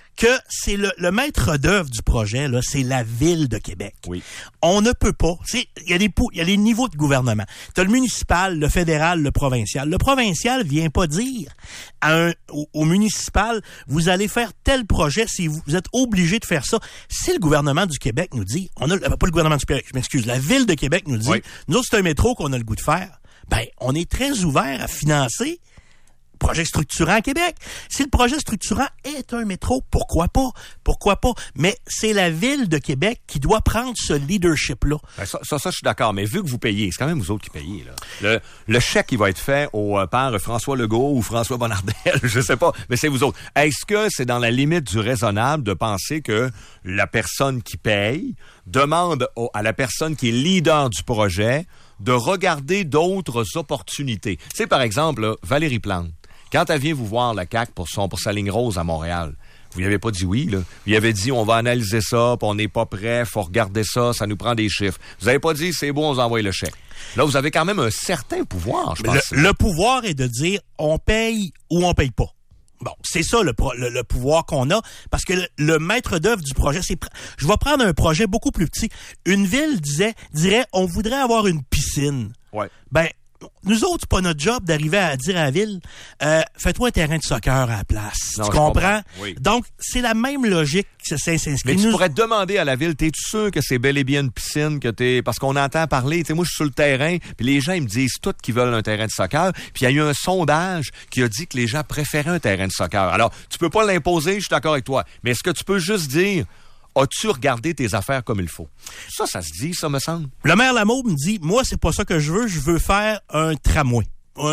que c'est le maître d'œuvre du projet, là, c'est la Ville de Québec. Oui. On ne peut pas. Il y a les niveaux de gouvernement. Tu as le municipal, le fédéral, le provincial. Le provincial vient pas dire au municipal, vous allez faire tel projet si vous êtes obligé de faire ça. Si le gouvernement du Québec nous dit, pas le gouvernement du Québec, je m'excuse, la Ville de Québec nous dit, nous autres, c'est un métro qu'on a le goût de faire, ben, on est très ouvert à financer projet structurant à Québec. Si le projet structurant est un métro, pourquoi pas? Pourquoi pas? Mais c'est la Ville de Québec qui doit prendre ce leadership-là. Ben ça, je suis d'accord. Mais vu que vous payez, c'est quand même vous autres qui payez, là. Le chèque, il va être fait par François Legault ou François Bonnardel, je sais pas, mais c'est vous autres. Est-ce que c'est dans la limite du raisonnable de penser que la personne qui paye demande à la personne qui est leader du projet de regarder d'autres opportunités? Tu sais, par exemple, là, Valérie Plante, quand elle vient vous voir, la CAQ, pour sa ligne rose à Montréal, vous lui avez pas dit oui, là. Vous lui avez dit, on va analyser ça, puis on n'est pas prêt, faut regarder ça, ça nous prend des chiffres. Vous avez pas dit, c'est bon, on vous envoie le chèque. Là, vous avez quand même un certain pouvoir, je pense. Le pouvoir est de dire, on paye ou on paye pas. Bon, c'est ça le pouvoir qu'on a, parce que le maître d'œuvre du projet, je vais prendre un projet beaucoup plus petit. Une ville dirait, on voudrait avoir une piscine. Ouais. Ben, nous autres, c'est pas notre job d'arriver à dire à la ville, fais-toi un terrain de soccer à la place. Non, tu comprends? Oui. Donc, c'est la même logique que ça s'inscrit. Mais tu pourrais demander à la ville, t'es-tu sûr que c'est bel et bien une piscine parce qu'on entend parler, tu sais, moi, je suis sur le terrain, puis les gens, ils me disent tous qu'ils veulent un terrain de soccer, puis il y a eu un sondage qui a dit que les gens préféraient un terrain de soccer. Alors, tu peux pas l'imposer, je suis d'accord avec toi, mais est-ce que tu peux juste dire, as-tu regardé tes affaires comme il faut? Ça se dit, ça me semble. Le maire Lameau me dit, moi, c'est pas ça que je veux faire un tramway.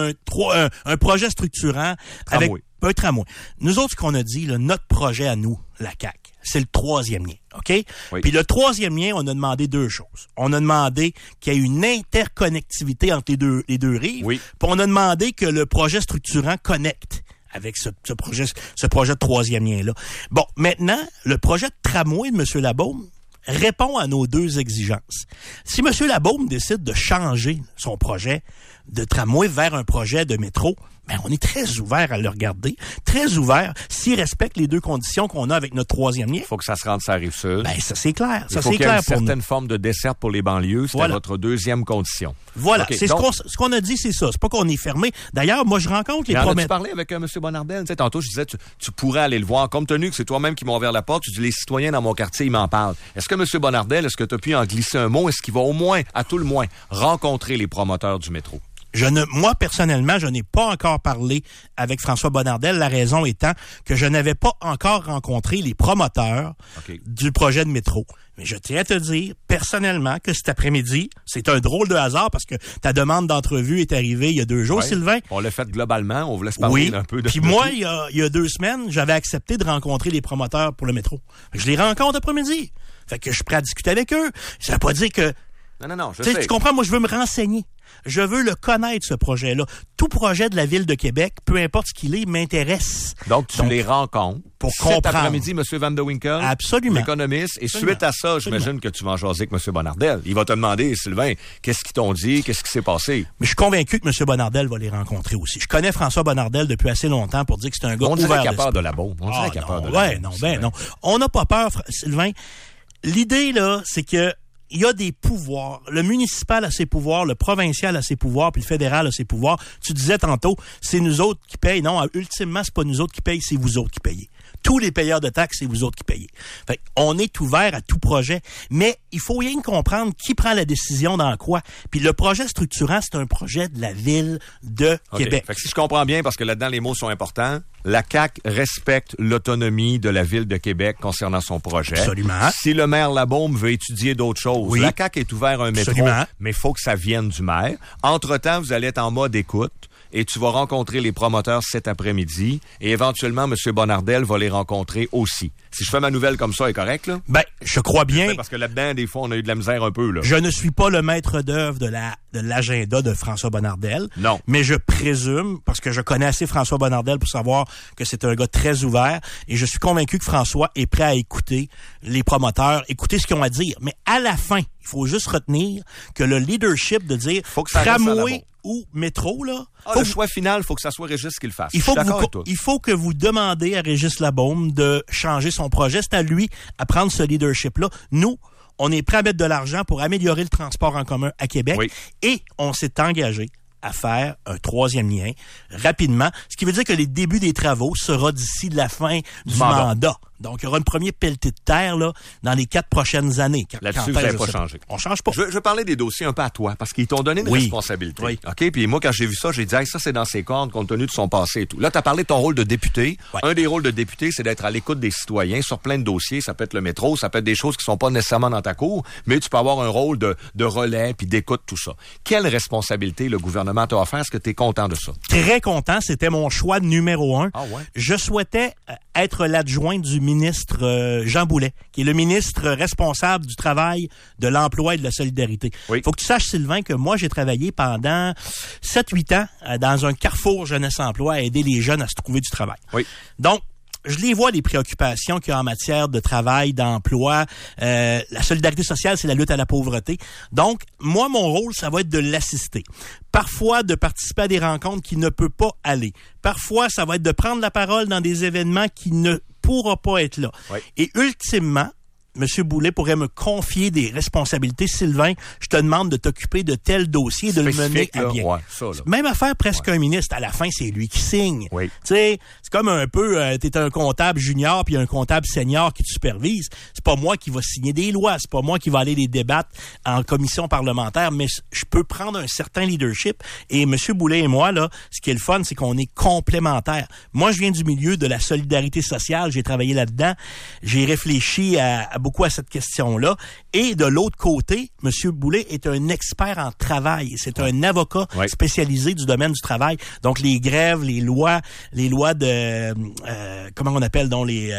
Un projet structurant avec un tramway. Nous autres, ce qu'on a dit, là, notre projet à nous, la CAQ, c'est le 3e lien, OK? Oui. Puis le 3e lien, on a demandé 2 choses. On a demandé qu'il y ait une interconnectivité entre les deux rives. Oui. Puis on a demandé que le projet structurant connecte avec ce projet de 3e lien-là. Bon, maintenant, le projet de tramway de M. Labaume répond à nos 2 exigences. Si M. Labaume décide de changer son projet de tramway vers un projet de métro, ben on est très ouvert à le regarder, très ouvert s'il respecte les 2 conditions qu'on a avec notre 3e lien. Il faut que ça se rende sur la Rive-Sud. Ben ça c'est clair, Il faut qu'il y ait une certaine forme de desserte pour les banlieues, c'était votre 2e condition. Voilà, okay, c'est donc, ce qu'on a dit, c'est ça. C'est pas qu'on est fermé. D'ailleurs, moi je rencontre les prometteurs. Tu parlais avec M. Bonnardel, tu sais, tantôt je disais tu pourrais aller le voir, compte tenu que c'est toi-même qui m'as ouvert la porte, tu dis les citoyens dans mon quartier, ils m'en parlent. Est-ce que M. Bonnardel, est-ce que tu as pu en glisser un mot? Est-ce qu'il va au moins, à tout le moins, rencontrer les promoteurs du métro? Moi, personnellement, je n'ai pas encore parlé avec François Bonnardel, la raison étant que je n'avais pas encore rencontré les promoteurs du projet de métro. Mais je tiens à te dire, personnellement, que cet après-midi, c'est un drôle de hasard parce que ta demande d'entrevue est arrivée il y a 2 jours, Sylvain. On l'a fait globalement, on vous laisse parler un peu de... Puis moi, il y a 2 semaines, j'avais accepté de rencontrer les promoteurs pour le métro. Je les rencontre après-midi. Fait que je suis prêt à discuter avec eux. Ça veut pas dire que... Non, je sais. Tu comprends, moi, je veux me renseigner. Je veux le connaître, ce projet-là. Tout projet de la Ville de Québec, peu importe ce qu'il est, m'intéresse. Donc, tu les rencontres pour cet comprendre. après-midi, M. Van de Winkel, absolument, l'économiste. Et absolument. Suite à ça, j'imagine que tu vas en jaser avec M. Bonnardel. Il va te demander, Sylvain, qu'est-ce qu'ils t'ont dit, qu'est-ce qui s'est passé? Mais je suis convaincu que M. Bonnardel va les rencontrer aussi. Je connais François Bonnardel depuis assez longtemps pour dire que c'est un gars ouvert d'esprit. On dirait qu'il a peur de la bombe. On dirait qu'il a peur de la bombe. Non. On n'a pas peur, Sylvain. L'idée, là, c'est que il y a des pouvoirs. Le municipal a ses pouvoirs, le provincial a ses pouvoirs, puis le fédéral a ses pouvoirs. Tu disais tantôt, c'est nous autres qui payent. Non, ultimement, c'est pas nous autres qui payent, c'est vous autres qui payez. Tous les payeurs de taxes, c'est vous autres qui payez. Fait on est ouvert à tout projet, mais il faut rien comprendre qui prend la décision dans quoi. Puis le projet structurant, c'est un projet de la Ville de Québec. Fait que si je comprends bien, parce que là-dedans, les mots sont importants, la CAQ respecte l'autonomie de la Ville de Québec concernant son projet. Absolument. Si le maire Labaume veut étudier d'autres choses, la CAQ est ouvert à un métro, mais il faut que ça vienne du maire. Entre-temps, vous allez être en mode écoute. Et tu vas rencontrer les promoteurs cet après-midi. Et éventuellement, M. Bonnardel va les rencontrer aussi. Si je fais ma nouvelle comme ça, est correct, là? Ben, je crois bien. Parce que là-dedans, des fois, on a eu de la misère un peu, là. Je ne suis pas le maître d'œuvre de l'agenda de François Bonnardel. Non. Mais je présume, parce que je connais assez François Bonnardel pour savoir que c'est un gars très ouvert. Et je suis convaincu que François est prêt à écouter les promoteurs, écouter ce qu'ils ont à dire. Mais à la fin, il faut juste retenir que le leadership de dire tramway ou métro, là. Le choix final, il faut que ça soit Régis qui le fasse. Il faut que vous demandez à Régis Labaume de changer son projet. C'est à lui à prendre ce leadership-là. Nous, on est prêt à mettre de l'argent pour améliorer le transport en commun à Québec. Oui. Et on s'est engagé à faire un 3e lien rapidement, ce qui veut dire que les débuts des travaux sera d'ici la fin du mandat. Donc, il y aura une première pelletée de terre là dans les 4 prochaines années. Là-dessus, vous n'avez pas changé. On change pas. Je veux parler des dossiers un peu à toi, parce qu'ils t'ont donné une responsabilité. Oui. OK? Puis moi, quand j'ai vu ça, j'ai dit, hey, ça, c'est dans ses cordes, compte tenu de son passé et tout. Là, tu as parlé de ton rôle de député. Ouais. Un des rôles de député, c'est d'être à l'écoute des citoyens sur plein de dossiers. Ça peut être le métro, ça peut être des choses qui sont pas nécessairement dans ta cour, mais tu peux avoir un rôle de relais puis d'écoute, tout ça. Quelle responsabilité le gouvernement t'a offert? Est-ce que tu es content de ça? Très content. C'était mon choix numéro 1. Ah ouais? Je souhaitais être l'adjoint du ministre Jean Boulet, qui est le ministre responsable du travail, de l'emploi et de la solidarité. Il faut que tu saches, Sylvain, que moi, j'ai travaillé pendant 7-8 ans dans un carrefour jeunesse-emploi à aider les jeunes à se trouver du travail. Oui. Donc, je les vois, les préoccupations qu'il y a en matière de travail, d'emploi. La solidarité sociale, c'est la lutte à la pauvreté. Donc, moi, mon rôle, ça va être de l'assister. Parfois, de participer à des rencontres qu'il ne peut pas aller. Parfois, ça va être de prendre la parole dans des événements qui ne pourra pas être là. Oui. Et ultimement, M. Boulet pourrait me confier des responsabilités. Sylvain, je te demande de t'occuper de tel dossier, de le mener à bien. Ouais, ça, même affaire presque un ministre. À la fin, c'est lui qui signe. Oui. Tu sais, c'est comme un peu, t'es un comptable junior puis un comptable senior qui te supervise. C'est pas moi qui va signer des lois. C'est pas moi qui va aller les débattre en commission parlementaire, mais je peux prendre un certain leadership. Et M. Boulet et moi, là, ce qui est le fun, c'est qu'on est complémentaires. Moi, je viens du milieu de la solidarité sociale. J'ai travaillé là-dedans. J'ai réfléchi beaucoup à cette question-là. Et de l'autre côté, M. Boulet est un expert en travail. C'est un avocat spécialisé du domaine du travail. Donc, les grèves, les lois de... comment on appelle donc les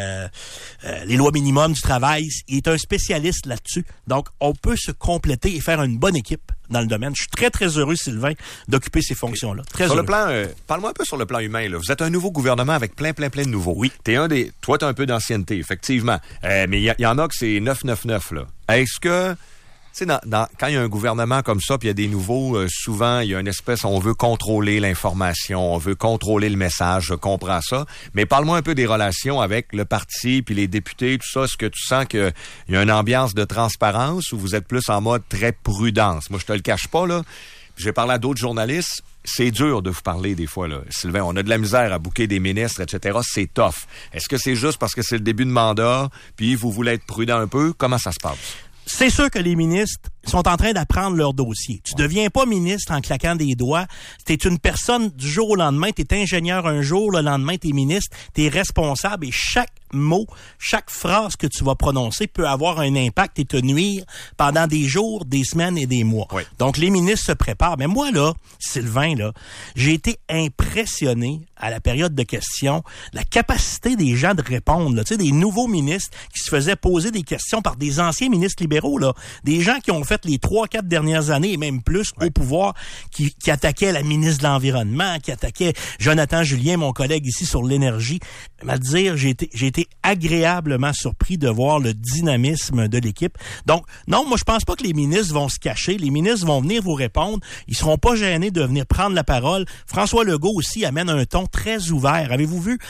lois minimum du travail. Il est un spécialiste là-dessus. Donc, on peut se compléter et faire une bonne équipe dans le domaine. Je suis très, très heureux, Sylvain, d'occuper ces fonctions-là. Très sur heureux. Le plan, parle-moi un peu sur le plan humain, là. Vous êtes un nouveau gouvernement avec plein de nouveaux. Oui. Toi, t'as un peu d'ancienneté, effectivement. Mais il y en a que c'est 999, là. Est-ce que, tu sais, quand il y a un gouvernement comme ça, puis il y a des nouveaux, souvent, il y a une espèce, on veut contrôler l'information, on veut contrôler le message, je comprends ça. Mais parle-moi un peu des relations avec le parti, puis les députés, tout ça. Est-ce que tu sens qu'il y a une ambiance de transparence ou vous êtes plus en mode très prudence? Moi, je te le cache pas, là. J'ai parlé à d'autres journalistes. C'est dur de vous parler des fois, là. Sylvain, on a de la misère à booker des ministres, etc. C'est tough. Est-ce que c'est juste parce que c'est le début de mandat, puis vous voulez être prudent un peu? Comment ça se passe? C'est sûr que les ministres sont en train d'apprendre leur dossier. Tu deviens pas ministre en claquant des doigts. T'es une personne du jour au lendemain. T'es ingénieur un jour, le lendemain, t'es ministre. T'es responsable et chaque mot, chaque phrase que tu vas prononcer peut avoir un impact et te nuire pendant des jours, des semaines et des mois. Oui. Donc, les ministres se préparent. Mais moi, là, Sylvain, là, j'ai été impressionné à la période de questions, la capacité des gens de répondre, là, tu sais, des nouveaux ministres qui se faisaient poser des questions par des anciens ministres libéraux, là, des gens qui ont fait les 3-4 dernières années et même plus au pouvoir, qui attaquaient la ministre de l'Environnement, qui attaquaient Jonathan Julien, mon collègue ici sur l'énergie. À dire, j'ai été agréablement surpris de voir le dynamisme de l'équipe. Donc, non, moi, je pense pas que les ministres vont se cacher. Les ministres vont venir vous répondre. Ils seront pas gênés de venir prendre la parole. François Legault aussi amène un ton très ouvert. Avez-vous vu?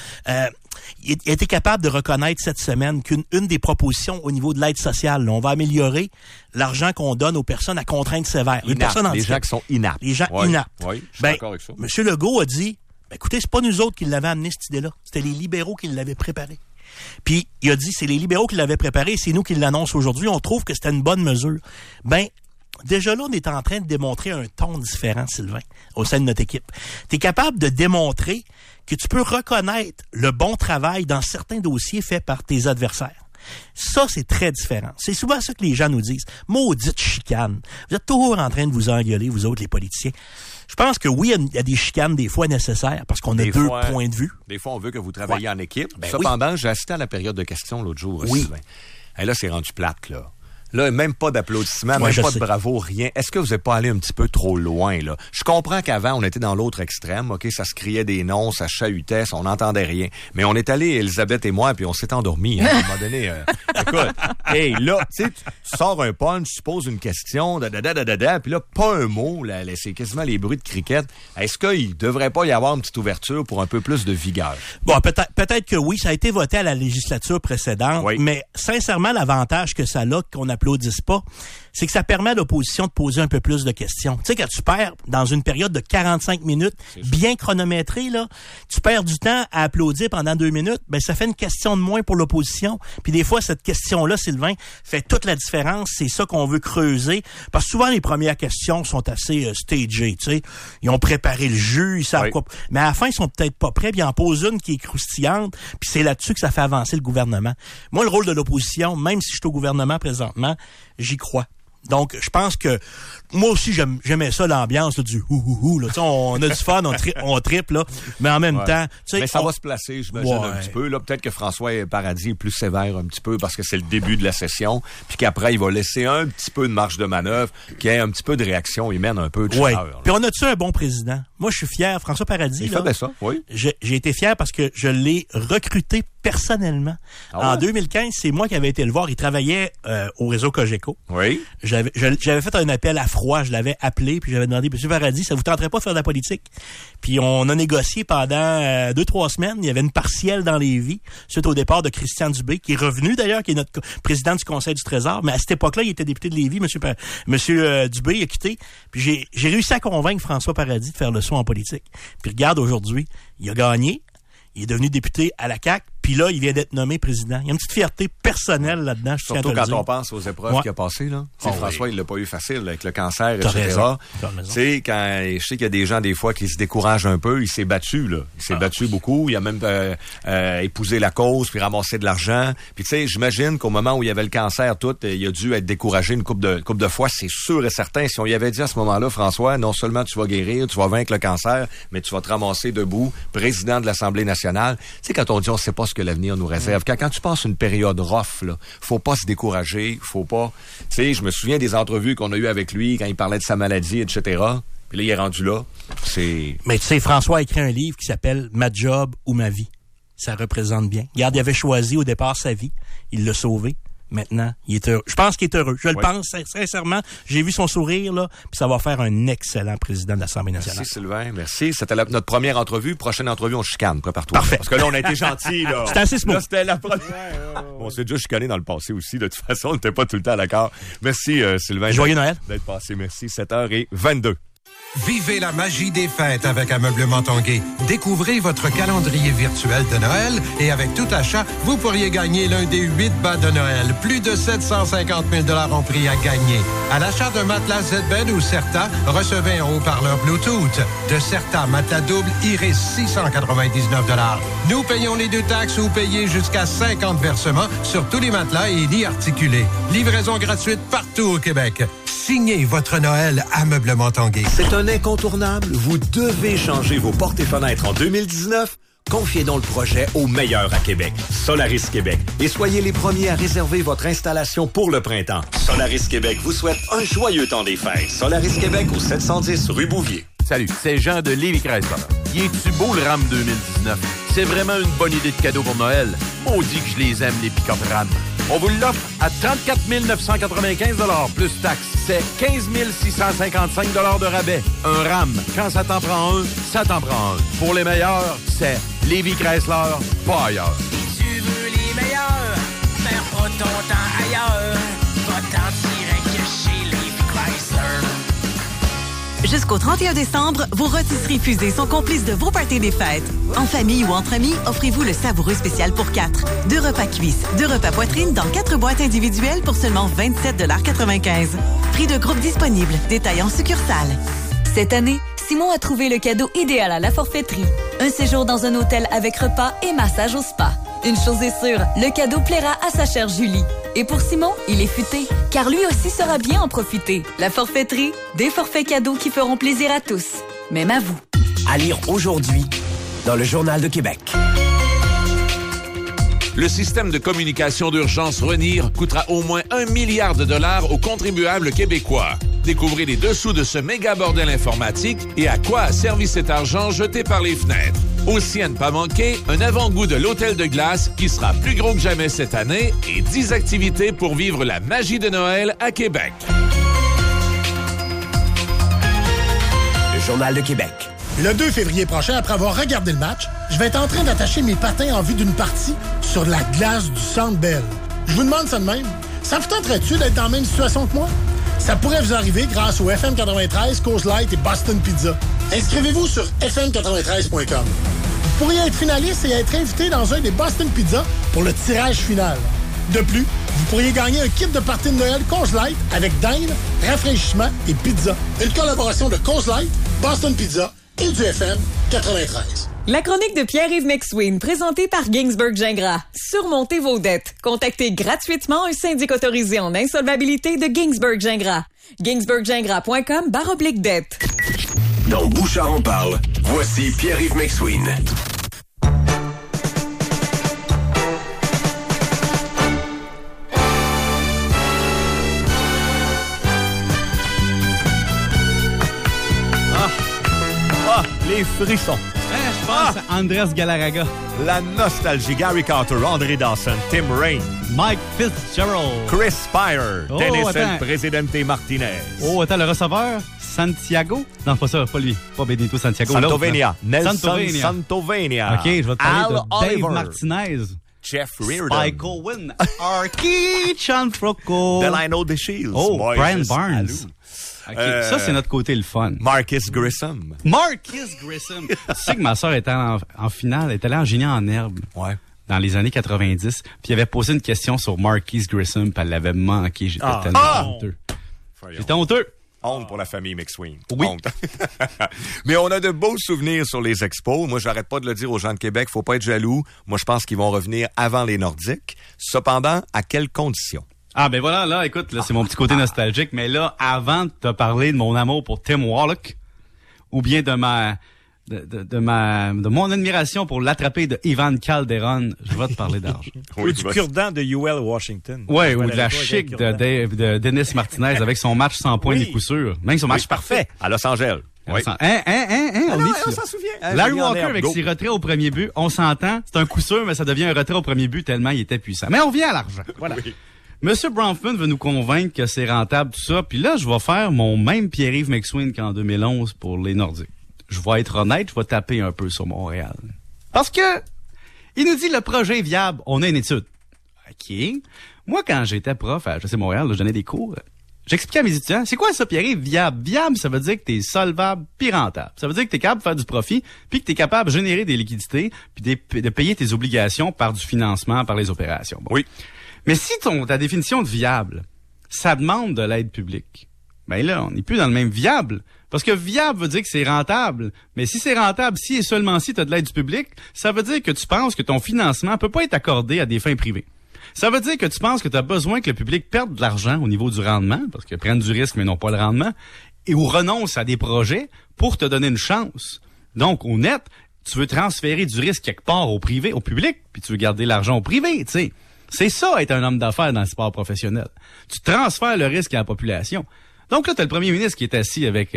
Il a été capable de reconnaître cette semaine qu'une des propositions au niveau de l'aide sociale, là, on va améliorer l'argent qu'on donne aux personnes à contraintes sévères. Les gens qui sont inaptes. Les gens inaptes. Oui, je suis d'accord avec ça. M. Legault a dit, écoutez, c'est pas nous autres qui l'avaient amené cette idée-là. C'était les libéraux qui l'avaient préparé. Puis, il a dit, c'est les libéraux qui l'avaient préparé et c'est nous qui l'annonçons aujourd'hui. On trouve que c'était une bonne mesure. Déjà là, on est en train de démontrer un ton différent, Sylvain, au sein de notre équipe. Tu es capable de démontrer que tu peux reconnaître le bon travail dans certains dossiers faits par tes adversaires. Ça, c'est très différent. C'est souvent ça que les gens nous disent. Maudite chicane. Vous êtes toujours en train de vous engueuler, vous autres, les politiciens. Je pense que oui, il y a des chicanes des fois nécessaires parce qu'on a deux points de vue. Des fois, on veut que vous travailliez en équipe. Cependant, j'ai assisté à la période de questions l'autre jour. Oui. Et là, c'est rendu plate, là. Là, même pas d'applaudissements, même pas de bravo, rien. Est-ce que vous n'êtes pas allé un petit peu trop loin, là? Je comprends qu'avant, on était dans l'autre extrême, OK? Ça se criait des noms, ça chahutait, on n'entendait rien. Mais on est allé, Elisabeth et moi, puis on s'est endormis, hein, à un moment donné. Écoute, hey, là, tu sais, tu sors un punch, tu poses une question, puis là, pas un mot, là, c'est quasiment les bruits de cricket. Est-ce qu'il devrait pas y avoir une petite ouverture pour un peu plus de vigueur? Bon, peut-être que oui, ça a été voté à la législature précédente, mais sincèrement, l'avantage que ça a, qu'on n'applaudisse pas, c'est que ça permet à l'opposition de poser un peu plus de questions. Tu sais, quand tu perds dans une période de 45 minutes, bien chronométrée, là, tu perds du temps à applaudir pendant 2 minutes, ben ça fait une question de moins pour l'opposition. Puis des fois, cette question-là, Sylvain, fait toute la différence. C'est ça qu'on veut creuser. Parce que souvent, les premières questions sont assez stagées, tu sais. Ils ont préparé le jus, ils savent quoi. Mais à la fin, ils sont peut-être pas prêts, puis ils en posent une qui est croustillante, puis c'est là-dessus que ça fait avancer le gouvernement. Moi, le rôle de l'opposition, même si je suis au gouvernement présentement, j'y crois. Donc, je pense que moi aussi, j'aimais ça, l'ambiance là, du hou-hou-hou. On a du fun, on triple, là, mais en même temps... Mais ça va se placer, j'imagine, un petit peu. Là, peut-être que François Paradis est plus sévère un petit peu parce que c'est le début de la session, puis qu'après, il va laisser un petit peu de marge de manœuvre, qu'il y ait un petit peu de réaction, il mène un peu de chaleur. Puis on a-tu un bon président? Moi, je suis fier. François Paradis, il fait ça, oui. J'ai été fier parce que je l'ai recruté personnellement. En 2015, c'est moi qui avais été le voir. Il travaillait au réseau Cogeco. Oui. J'avais fait un appel à froid, je l'avais appelé, puis j'avais demandé, Monsieur Paradis, ça vous tenterait pas de faire de la politique? Puis on a négocié pendant 2-3 semaines. Il y avait une partielle dans Lévis, suite au départ de Christian Dubé, qui est revenu d'ailleurs, qui est notre président du Conseil du Trésor. Mais à cette époque-là, il était député de Lévis, Monsieur Dubé, il a quitté. Puis j'ai réussi à convaincre François Paradis de faire le saut en politique. Puis regarde, aujourd'hui, il a gagné. Il est devenu député à la CAQ, puis là, il vient d'être nommé président. Il y a une petite fierté personnelle là-dedans. Surtout quand on pense aux épreuves qu'il a passées, là. François, il l'a pas eu facile avec le cancer, etc. Tu sais, quand je sais qu'il y a des gens, des fois, qui se découragent un peu, il s'est battu, là. Il s'est battu beaucoup. Il a même épousé la cause, puis ramassé de l'argent. Puis tu sais, j'imagine qu'au moment où il y avait le cancer, il a dû être découragé une couple de fois. C'est sûr et certain. Si on y avait dit à ce moment-là, François, non seulement tu vas guérir, tu vas vaincre le cancer, mais tu vas te ramasser debout, président de l'Assemblée nationale. Tu sais, quand on dit on sait pas ce que l'avenir nous réserve, quand tu passes une période rough, là, faut pas se décourager, faut pas... Tu sais, je me souviens des entrevues qu'on a eues avec lui quand il parlait de sa maladie, etc. Puis là, il est rendu là. Mais tu sais, François a écrit un livre qui s'appelle « Ma job ou ma vie ». Ça représente bien. Regarde, il avait choisi au départ sa vie. Il l'a sauvé. Maintenant, il est heureux. Je pense qu'il est heureux. Je le pense sincèrement. J'ai vu son sourire, là, puis ça va faire un excellent président de l'Assemblée nationale. Merci, Sylvain. Merci. C'était notre première entrevue. Prochaine entrevue, on chicane. Prépare-toi. Parfait. Parce que là, on a été gentils, là. C'était assez smooth. Là, c'était la première. On s'est déjà chicané dans le passé aussi. De toute façon, on n'était pas tout le temps à l'accord. Merci, Sylvain. Joyeux Noël. D'être passé. Merci. 7h22. Vivez la magie des fêtes avec Ameublement Tanguay. Découvrez votre calendrier virtuel de Noël et avec tout achat, vous pourriez gagner l'un des 8 bas de Noël. Plus de 750 000 $ en prix à gagner. À l'achat d'un matelas Z-Bed ou Certa, recevez un haut-parleur Bluetooth. De Certa, matelas double Iris, 699 $. Nous payons les 2 taxes ou payez jusqu'à 50 versements sur tous les matelas et lits articulés. Livraison gratuite partout au Québec. Signez votre Noël Ameublement Tanguay. C'est un incontournable. Vous devez changer vos portes et fenêtres en 2019. Confiez donc le projet au meilleur à Québec, Solaris Québec. Et soyez les premiers à réserver votre installation pour le printemps. Solaris Québec vous souhaite un joyeux temps des fêtes. Solaris Québec au 710 rue Bouvier. Salut, c'est Jean de Lévis Chrysler. Il est-tu beau le RAM 2019? C'est vraiment une bonne idée de cadeau pour Noël. Maudit que je les aime, les pick-up RAM. On vous l'offre à 34 995 $ plus taxes. C'est 15 655 $ de rabais. Un RAM, quand ça t'en prend un, ça t'en prend un. Pour les meilleurs, c'est Lévis Chrysler, pas ailleurs. Si tu veux les meilleurs, perds pas ton temps ailleurs. Va-t'en direct chez Lévis Chrysler. Jusqu'au 31 décembre, vos rôtisseries Fusées sont complices de vos parties des fêtes. En famille ou entre amis, offrez-vous le savoureux spécial pour 4. 2 repas cuisses, 2 repas poitrine dans 4 boîtes individuelles pour seulement 27,95 $. Prix de groupe disponible. Détail en succursale. Cette année, Simon a trouvé le cadeau idéal à la forfaiterie. Un séjour dans un hôtel avec repas et massage au spa. Une chose est sûre, le cadeau plaira à sa chère Julie. Et pour Simon, il est futé, car lui aussi saura bien en profiter. La forfaiterie, des forfaits cadeaux qui feront plaisir à tous, même à vous. À lire aujourd'hui dans le Journal de Québec. Le système de communication d'urgence RENIR coûtera au moins 1 milliard de dollars aux contribuables québécois. Découvrez les dessous de ce méga bordel informatique et à quoi a servi cet argent jeté par les fenêtres. Aussi à ne pas manquer, un avant-goût de l'hôtel de glace qui sera plus gros que jamais cette année et 10 activités pour vivre la magie de Noël à Québec. Le Journal de Québec. Le 2 février prochain, après avoir regardé le match, je vais être en train d'attacher mes patins en vue d'une partie sur la glace du Centre Bell. Je vous demande ça de même. Ça vous tenterait-tu d'être dans la même situation que moi? Ça pourrait vous arriver grâce au FM 93, Coors Light et Boston Pizza. Inscrivez-vous sur fm93.com. Vous pourriez être finaliste et être invité dans un des Boston Pizza pour le tirage final. De plus, vous pourriez gagner un kit de party de Noël Coors Light avec dinde, rafraîchissement et pizza. Une collaboration de Coors Light, Boston Pizza et du FM 93. La chronique de Pierre-Yves McSween, présentée par Ginsberg Gingras. Surmontez vos dettes. Contactez gratuitement un syndic autorisé en insolvabilité de Ginsberg Gingras. ginsberggingras.com/dette. Dans Bouchard en parle, voici Pierre-Yves McSween. Les frissons. Je pense à Andrés Galarraga. La nostalgie. Gary Carter, André Dawson, Tim Raine, Mike Fitzgerald, Chris Spire, Dennis attends. Presidente Martinez. Oh, attends, le receveur, Santiago? Non, pas ça, pas lui. Pas Benito Santiago. Santovenia. Nelson Santovenia. OK, je vais te parler Al de Dave Oliver. Martinez. Jeff Reardon. Spike Owen. Arky Chanfroco. Delano DeShields. Oh, Moises Brian Barnes. Alou. OK, ça, c'est notre côté le fun. Marcus Grissom. Marcus Grissom. Tu sais que ma soeur était en finale, elle est allée en génie en herbe. Ouais. Dans les années 90. Puis il avait posé une question sur Marquise Grissom, puis elle l'avait manqué. J'étais tellement honteux. J'étais honteux. Honte pour la famille McSween. Oui. Honte. Mais on a de beaux souvenirs sur les expos. Moi, j'arrête pas de le dire aux gens de Québec. Faut pas être jaloux. Moi, je pense qu'ils vont revenir avant les Nordiques. Cependant, à quelles conditions? Ah, ben voilà, là, écoute, là, c'est mon petit côté nostalgique. Mais là, avant de te parler de mon amour pour Tim Wallach, ou bien de mon admiration pour l'attrapé de Ivan Calderon, je vais te parler d'argent. Ou du cure-dent de UL Washington. Ouais, ou de la chic de Dennis Martinez avec son match sans points ni coup sûr. Même son match parfait. À Los Angeles. Oui. On s'en souvient. Larry Walker avec ses retraits au premier but, on s'entend, c'est un coup sûr, mais ça devient un retrait au premier but tellement il était puissant. Mais on revient à l'argent. Voilà. Oui. Monsieur Bronfman veut nous convaincre que c'est rentable tout ça, puis là, je vais faire mon même Pierre-Yves McSween qu'en 2011 pour les Nordiques. Je vais être honnête, je vais taper un peu sur Montréal. Parce que, il nous dit le projet est viable, on a une étude. OK. Moi, quand j'étais prof à HEC Montréal, là, je donnais des cours, j'expliquais à mes étudiants, c'est quoi ça, Pierre-Yves, viable? Viable, ça veut dire que t'es solvable puis rentable. Ça veut dire que t'es capable de faire du profit, puis que t'es capable de générer des liquidités, puis de payer tes obligations par du financement, par les opérations. Bon. Oui. Mais si ta définition de viable, ça demande de l'aide publique, ben là, on n'est plus dans le même viable. Parce que viable veut dire que c'est rentable. Mais si c'est rentable, si et seulement si tu as de l'aide du public, ça veut dire que tu penses que ton financement peut pas être accordé à des fins privées. Ça veut dire que tu penses que tu as besoin que le public perde de l'argent au niveau du rendement, parce qu'ils prennent du risque mais non pas le rendement, et ou renonce à des projets pour te donner une chance. Donc, au net, tu veux transférer du risque quelque part au privé, au public, puis tu veux garder l'argent au privé, tu sais. C'est ça, être un homme d'affaires dans le sport professionnel. Tu transfères le risque à la population. Donc là, t'as le premier ministre qui est assis avec,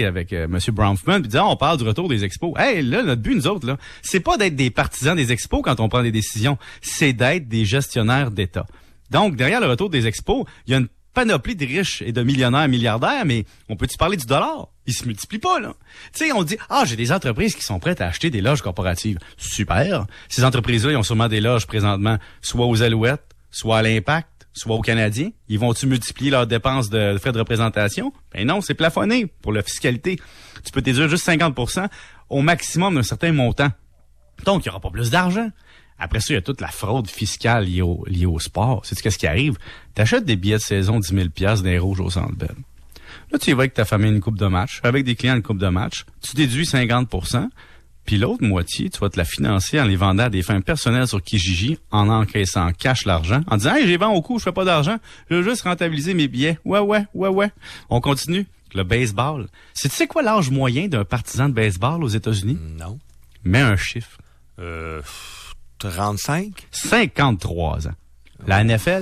M. Bronfman, puis dit, on parle du retour des expos. Hey, là, notre but, nous autres, là, c'est pas d'être des partisans des expos quand on prend des décisions, c'est d'être des gestionnaires d'État. Donc, derrière le retour des expos, il y a une panoplie de riches et de millionnaires, milliardaires, mais on peut-tu parler du dollar? Il se multiplie pas, là. Tu sais, on dit, j'ai des entreprises qui sont prêtes à acheter des loges corporatives. Super! Ces entreprises-là, ils ont sûrement des loges présentement, soit aux Alouettes, soit à l'Impact, soit aux Canadiens. Ils vont-tu multiplier leurs dépenses de frais de représentation? Ben non, c'est plafonné pour la fiscalité. Tu peux t'éduire juste 50% au maximum d'un certain montant. Donc, il n'y aura pas plus d'argent. Après ça, il y a toute la fraude fiscale liée au sport. Sais-tu qu'est-ce qui arrive? T'achètes des billets de saison 10 000 $ des rouges au Centre Bell. Là, tu y vas avec ta famille une coupe de match, avec des clients une coupe de match. Tu déduis 50%, puis l'autre moitié, tu vas te la financer en les vendant à des fins personnelles sur Kijiji, en encaissant cash l'argent, en disant « Hey, j'ai vendu au coup, je fais pas d'argent, je veux juste rentabiliser mes billets. » Ouais. On continue. Le baseball. Tu sais quoi l'âge moyen d'un partisan de baseball aux États-Unis? Non. Mets un chiffre. 35? 53 ans. La NFL,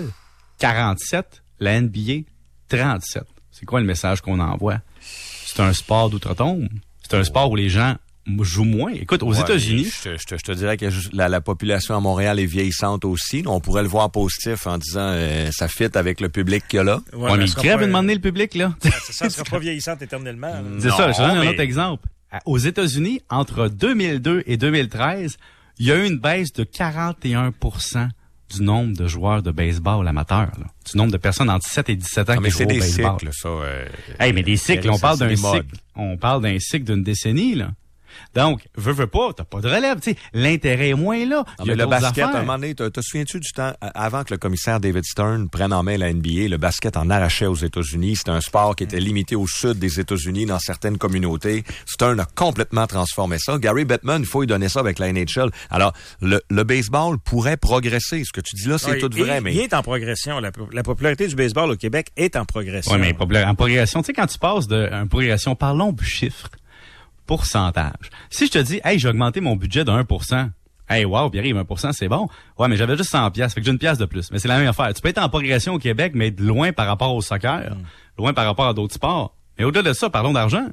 47. La NBA, 37. C'est quoi le message qu'on envoie? C'est un sport d'outre-tombe. C'est un sport où les gens jouent moins. Écoute, aux États-Unis... Je te dirais que la population à Montréal est vieillissante aussi. On pourrait le voir positif en disant ça fit avec le public qu'il y a là. Ouais, mais il crève une moment le public, là. Ça ne sera pas vieillissante éternellement. C'est ça, je donne un autre exemple. Aux États-Unis, entre 2002 et 2013, il y a eu une baisse de 41% du nombre de joueurs de baseball amateurs, là. Du nombre de personnes entre 17 et 17 ans qui jouent au baseball. Mais c'est des cycles, ça. Mais des cycles, on parle d'un cycle. On parle d'un cycle d'une décennie, là. Donc, veux pas, t'as pas de relève, tu sais. L'intérêt est moins là. Mais le basket, à un moment donné, te souviens-tu du temps, avant que le commissaire David Stern prenne en main la NBA, le basket en arrachait aux États-Unis. C'était un sport qui était limité au sud des États-Unis, dans certaines communautés. Stern a complètement transformé ça. Gary Bettman, il faut lui donner ça avec la NHL. Alors, le baseball pourrait progresser. Ce que tu dis là, c'est tout vrai, mais... Il est en progression. La popularité du baseball au Québec est en progression. Oui, mais en progression, tu sais, quand tu passes d'une progression, parlons chiffres. Pourcentage. Si je te dis, hey, j'ai augmenté mon budget de 1%. Hey, wow, Pierre-Yves, 1%, c'est bon. Ouais, mais j'avais juste 100$, fait que j'ai une pièce de plus. Mais c'est la même affaire. Tu peux être en progression au Québec, mais être loin par rapport au soccer, loin par rapport à d'autres sports. Mais au-delà de ça, parlons d'argent.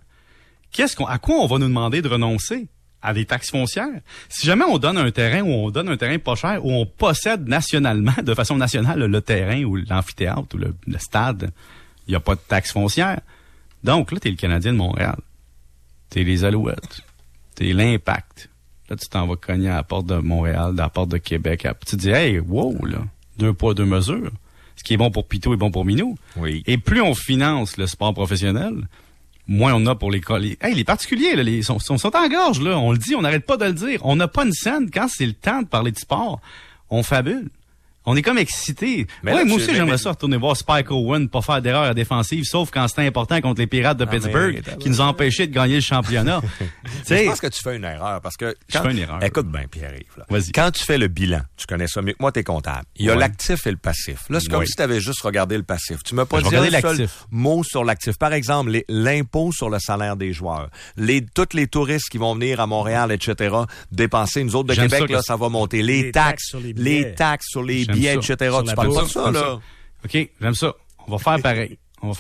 À quoi on va nous demander de renoncer? À des taxes foncières. Si jamais on donne un terrain pas cher, où on possède nationalement, de façon nationale, le terrain ou l'amphithéâtre ou le stade, il n'y a pas de taxes foncières. Donc, là, t'es le Canadien de Montréal. T'es les Alouettes. T'es l'Impact. Là, tu t'en vas cogner à la porte de Montréal, à la porte de Québec. Tu te dis, hey, wow, là, 2 poids, 2 mesures. Ce qui est bon pour Pitou est bon pour Minou. Oui. Et plus on finance le sport professionnel, moins on a pour les particuliers, là, sont en gorge, là. On le dit, on n'arrête pas de le dire. On n'a pas une scène. Quand c'est le temps de parler de sport, on fabule. On est comme excité. Ouais, moi aussi, j'aimerais ça retourner voir Spike Owen, pas faire d'erreur à défensive, sauf quand c'était important contre les Pirates de Pittsburgh, qui nous ont empêchés de gagner le championnat. Je pense que tu fais une erreur, parce que... Je fais une erreur. Écoute bien, Pierre-Yves, là. Vas-y. Quand tu fais le bilan, tu connais ça mieux que moi, t'es comptable. Il y a l'actif et le passif. Là, c'est comme si tu avais juste regardé le passif. Tu m'as pas dit un seul mot sur l'actif. Par exemple, l'impôt sur le salaire des joueurs. Tous les touristes qui vont venir à Montréal, etc., dépenser. Nous autres de Québec, là, ça va monter. Les taxes sur les billets, etc. Tu parles pas de ça, là. OK, j'aime ça. On va faire pareil.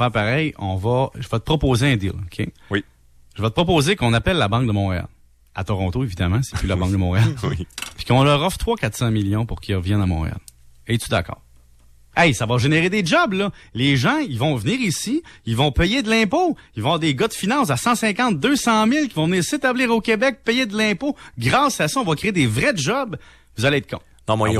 Je vais te proposer un deal, OK? Oui. Je vais te proposer qu'on appelle la Banque de Montréal. À Toronto, évidemment, c'est plus la Banque de Montréal. Oui. Puis qu'on leur offre 300-400 millions pour qu'ils reviennent à Montréal. Es-tu d'accord? Hey, ça va générer des jobs, là. Les gens, ils vont venir ici, ils vont payer de l'impôt. Ils vont avoir des gars de finance à 150, 200 000 qui vont venir s'établir au Québec, payer de l'impôt. Grâce à ça, on va créer des vrais jobs. Vous allez être con. Non, mais on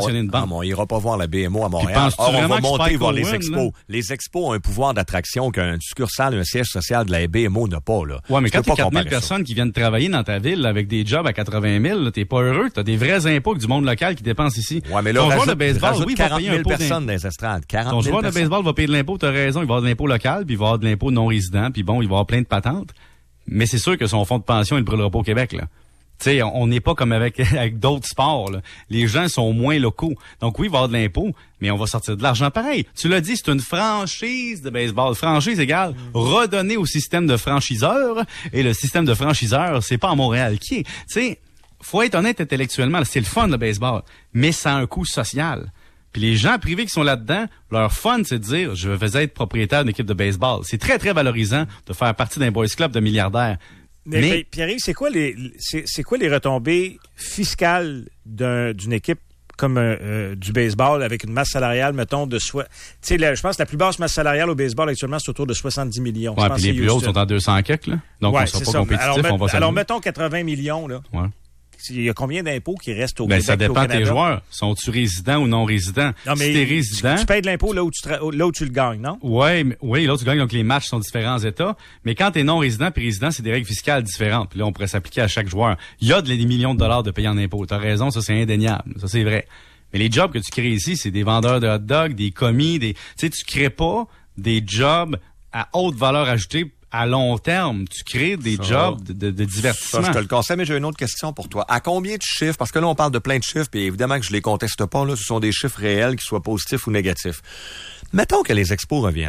ira pas voir la BMO à Montréal. On va monter voir les expos. Là? Les expos ont un pouvoir d'attraction qu'un succursale, un siège social de la BMO n'a pas, là. Ouais, mais quand t'as 4 000 personnes qui viennent travailler dans ta ville avec des jobs à 80 000, là, t'es pas heureux. T'as des vrais impôts que du monde local qui dépense ici. Ouais, mais là, ton joueur de baseball, oui, 40 000 personnes dans les estrades. Ton joueur de baseball va payer de l'impôt, t'as raison. Il va avoir de l'impôt local, puis il va avoir de l'impôt non résident, puis bon, il va avoir plein de patentes. Mais c'est sûr que son fonds de pension, il brûlera pas au Québec, là. Tu sais, on n'est pas comme avec d'autres sports, là. Les gens sont moins locaux. Donc oui, il va y avoir de l'impôt, mais on va sortir de l'argent pareil. Tu l'as dit, c'est une franchise de baseball. Franchise égale redonner au système de franchiseurs. Et le système de franchiseurs, c'est pas à Montréal qui est. Tu sais, faut être honnête intellectuellement. C'est le fun, le baseball. Mais ça a un coût social. Puis les gens privés qui sont là-dedans, leur fun, c'est de dire, je veux être propriétaire d'une équipe de baseball. C'est très, très valorisant de faire partie d'un boys club de milliardaires. Mais Pierre-Yves, c'est quoi les retombées fiscales d'une équipe comme du baseball avec une masse salariale, mettons, de tu sais, je pense que la plus basse masse salariale au basebal actuellement, c'est autour de 70 millions. Ouais, puis les plus hautes sont en 200 quelques, là. Donc, on sera pas compétitif, alors, mettons 80 millions, là. Ouais. Il y a combien d'impôts qui restent au Québec? Ça dépend de tes joueurs. Sont-tu résidents ou non résidents? Non, mais si t'es résident. Tu payes de l'impôt là où tu le gagnes, non? Oui, là où tu gagnes, donc les matchs sont différents États. Mais quand t'es non résident puis résident, c'est des règles fiscales différentes. Puis là, on pourrait s'appliquer à chaque joueur. Il y a des millions de dollars de payés en impôts. T'as raison, ça c'est indéniable. Ça c'est vrai. Mais les jobs que tu crées ici, c'est des vendeurs de hot dogs, des commis, tu sais, tu crées pas des jobs à haute valeur ajoutée. À long terme, tu crées des jobs de divertissement. Ça, je te le conseille, mais j'ai une autre question pour toi. À combien de chiffres, parce que là, on parle de plein de chiffres, puis évidemment que je les conteste pas, là, ce sont des chiffres réels, qu'ils soient positifs ou négatifs. Mettons que les expos reviennent.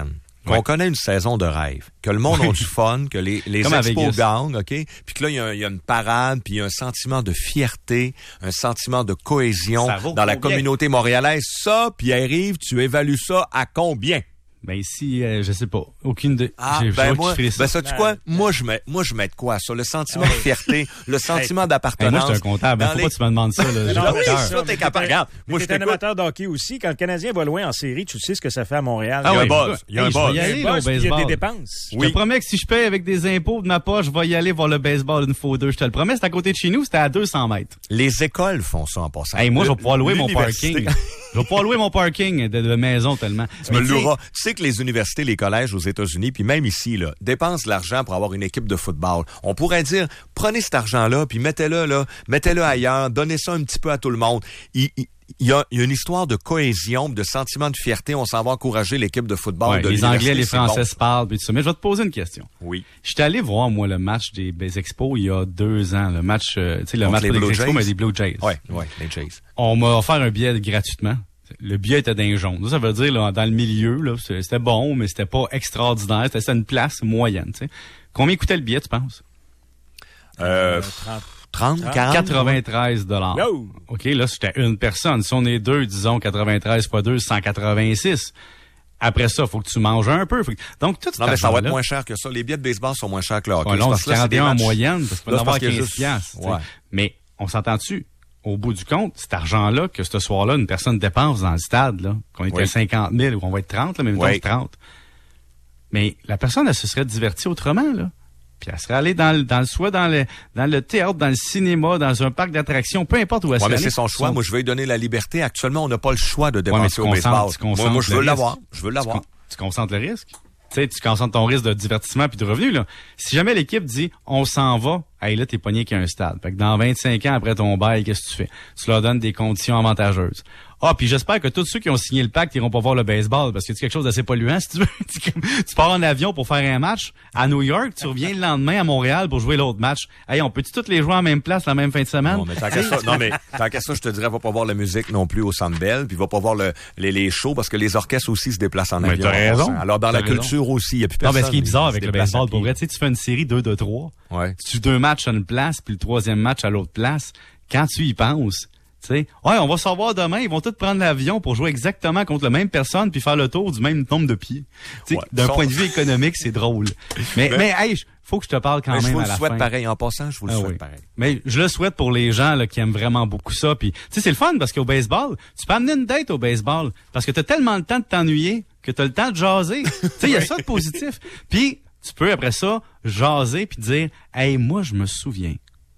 qu'on connaît une saison de rêve, que le monde a du fun, que les expos gagnent, OK? Puis que là, il y a une parade, puis il y a un sentiment de fierté, un sentiment de cohésion dans la communauté montréalaise. Ça, Pierre-Yves, tu évalues ça à combien? Ben ici, je sais pas. Aucune de. Moi, ça tu quoi? Moi, je mets de quoi? Sur le sentiment de fierté, le sentiment d'appartenance. Moi, je suis un comptable. Faut pas que tu me demandes ça, là. Oui, ça, t'es capable. Regarde. Moi, je suis un amateur de hockey aussi. Quand le Canadien va loin en série, tu sais ce que ça fait à Montréal. Ah, il y a un buzz. Il y a un buzz. Il y a des dépenses. Je te promets que si je paye avec des impôts de ma poche, je vais y aller voir le baseball une fois ou deux. Je te le promets, c'est à côté de chez nous, c'était à 200 mètres. Les écoles font ça en passant. Moi, je vais pouvoir louer mon parking. Je vais pouvoir louer mon parking de maison tellement. Tu me loueras. Tu sais que les universités, les collèges aux États-Unis, puis même ici, là, dépensent de l'argent pour avoir une équipe de football. On pourrait dire, prenez cet argent-là, puis mettez-le ailleurs, donnez ça un petit peu à tout le monde. Il y a une histoire de cohésion, de sentiment de fierté. On s'en va encourager l'équipe de football. Les Anglais, les Français se parlent, puis tout ça. Mais je vais te poser une question. Oui. J'étais allé voir, moi, le match des Expos il y a 2 ans. Le match, le match des Expos, mais des Blue Jays. Oui, les Jays. On m'a offert un billet gratuitement. Le billet était d'un jaune. Ça veut dire, là, dans le milieu, là, c'était bon, mais c'était pas extraordinaire. C'était une place moyenne, tu sais. Combien coûtait le billet, tu penses? 30, 40? 93 $. OK, là, c'était une personne. Si on est deux, disons, 93 fois 2, 186. Après ça, faut que tu manges un peu. Donc, tout non, mais ça va être moins cher que ça. Les billets de baseball sont moins chers que le hockey. Là, c'est 41 en moyenne, parce qu'on va avoir 15 piastres. Ouais. Mais, on s'entend-tu? Au bout du compte, cet argent-là, que ce soir-là, une personne dépense dans le stade, là, qu'on était 50 000 ou qu'on va être 30, là, mais mettons 30. Mais la personne, elle se serait divertie autrement, là. Puis elle serait allée dans le théâtre, dans le cinéma, dans un parc d'attractions, peu importe où elle serait. Mais c'est son choix. Moi, je vais lui donner la liberté. Actuellement, on n'a pas le choix de dépenser au baseball. Moi, je veux l'avoir. Tu concentres le risque. Tu sais, tu concentres ton risque de divertissement puis de revenu, là. Si jamais l'équipe dit, on s'en va, hey, là, t'es pogné qu'un stade. Fait que dans 25 ans après ton bail, qu'est-ce que tu fais? Tu leur donnes des conditions avantageuses. Ah, puis j'espère que tous ceux qui ont signé le pacte iront pas voir le baseball parce que c'est quelque chose d'assez polluant, si tu veux. Tu pars en avion pour faire un match à New York, tu reviens le lendemain à Montréal pour jouer l'autre match. Hey, on peut-tu tous les jouer en même place la même fin de semaine? Non, mais tant qu'à ça, je te dirais, va pas voir la musique non plus au Centre Bell, puis va pas voir les shows parce que les orchestres aussi se déplacent en avion. T'as raison. Alors, dans la culture aussi, il y a plus personne. Non, mais ce qui est bizarre avec le baseball, pour vrai, tu sais, tu fais une série 2-3. Ouais. Tu joues 2 matchs à une place, puis le 3e match à l'autre place. Quand tu y penses, tu sais, on va se revoir demain, ils vont tous prendre l'avion pour jouer exactement contre la même personne puis faire le tour du même nombre de pieds. Tu sais, d'un point de vue économique, c'est drôle. Mais hey, faut que je te parle quand même à la fin. Je vous le souhaite pareil. En passant, je vous le souhaite pareil. Mais je le souhaite pour les gens là, qui aiment vraiment beaucoup ça. Puis, tu sais, c'est le fun parce qu'au baseball, tu peux amener une date au baseball parce que t'as tellement le temps de t'ennuyer que t'as le temps de jaser. Tu sais, il y a ça de positif. Puis, tu peux après ça jaser puis dire, hey, moi, je me souviens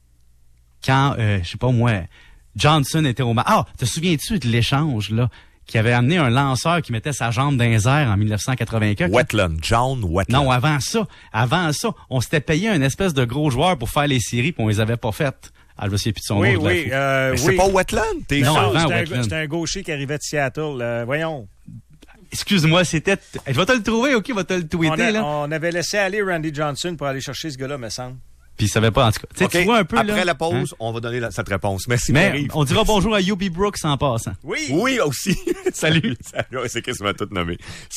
quand, je sais pas moi, Johnson était au match. Ah, te souviens-tu de l'échange, là, qui avait amené un lanceur qui mettait sa jambe dans les airs en 1984? Wetland, John Wetland. Non, avant ça, on s'était payé un espèce de gros joueur pour faire les séries puis on les avait pas faites. Ah, je me souviens plus de son nom. Oui. C'est pas Wetland? Non, avant Wetland. C'était un gaucher qui arrivait de Seattle. Voyons. Excuse-moi, c'était... Je vais te le trouver, OK? Je vais te le tweeter, là. On avait laissé aller Randy Johnson pour aller chercher ce gars-là, me semble. Puis il savait pas, en tout cas. Okay. Tu vois un peu, après là, la pause, on va donner cette réponse. Merci, mais Marie. on dira bonjour à Yubi Brooks en passant. Oui, aussi. Salut. C'est quasiment tout nommé.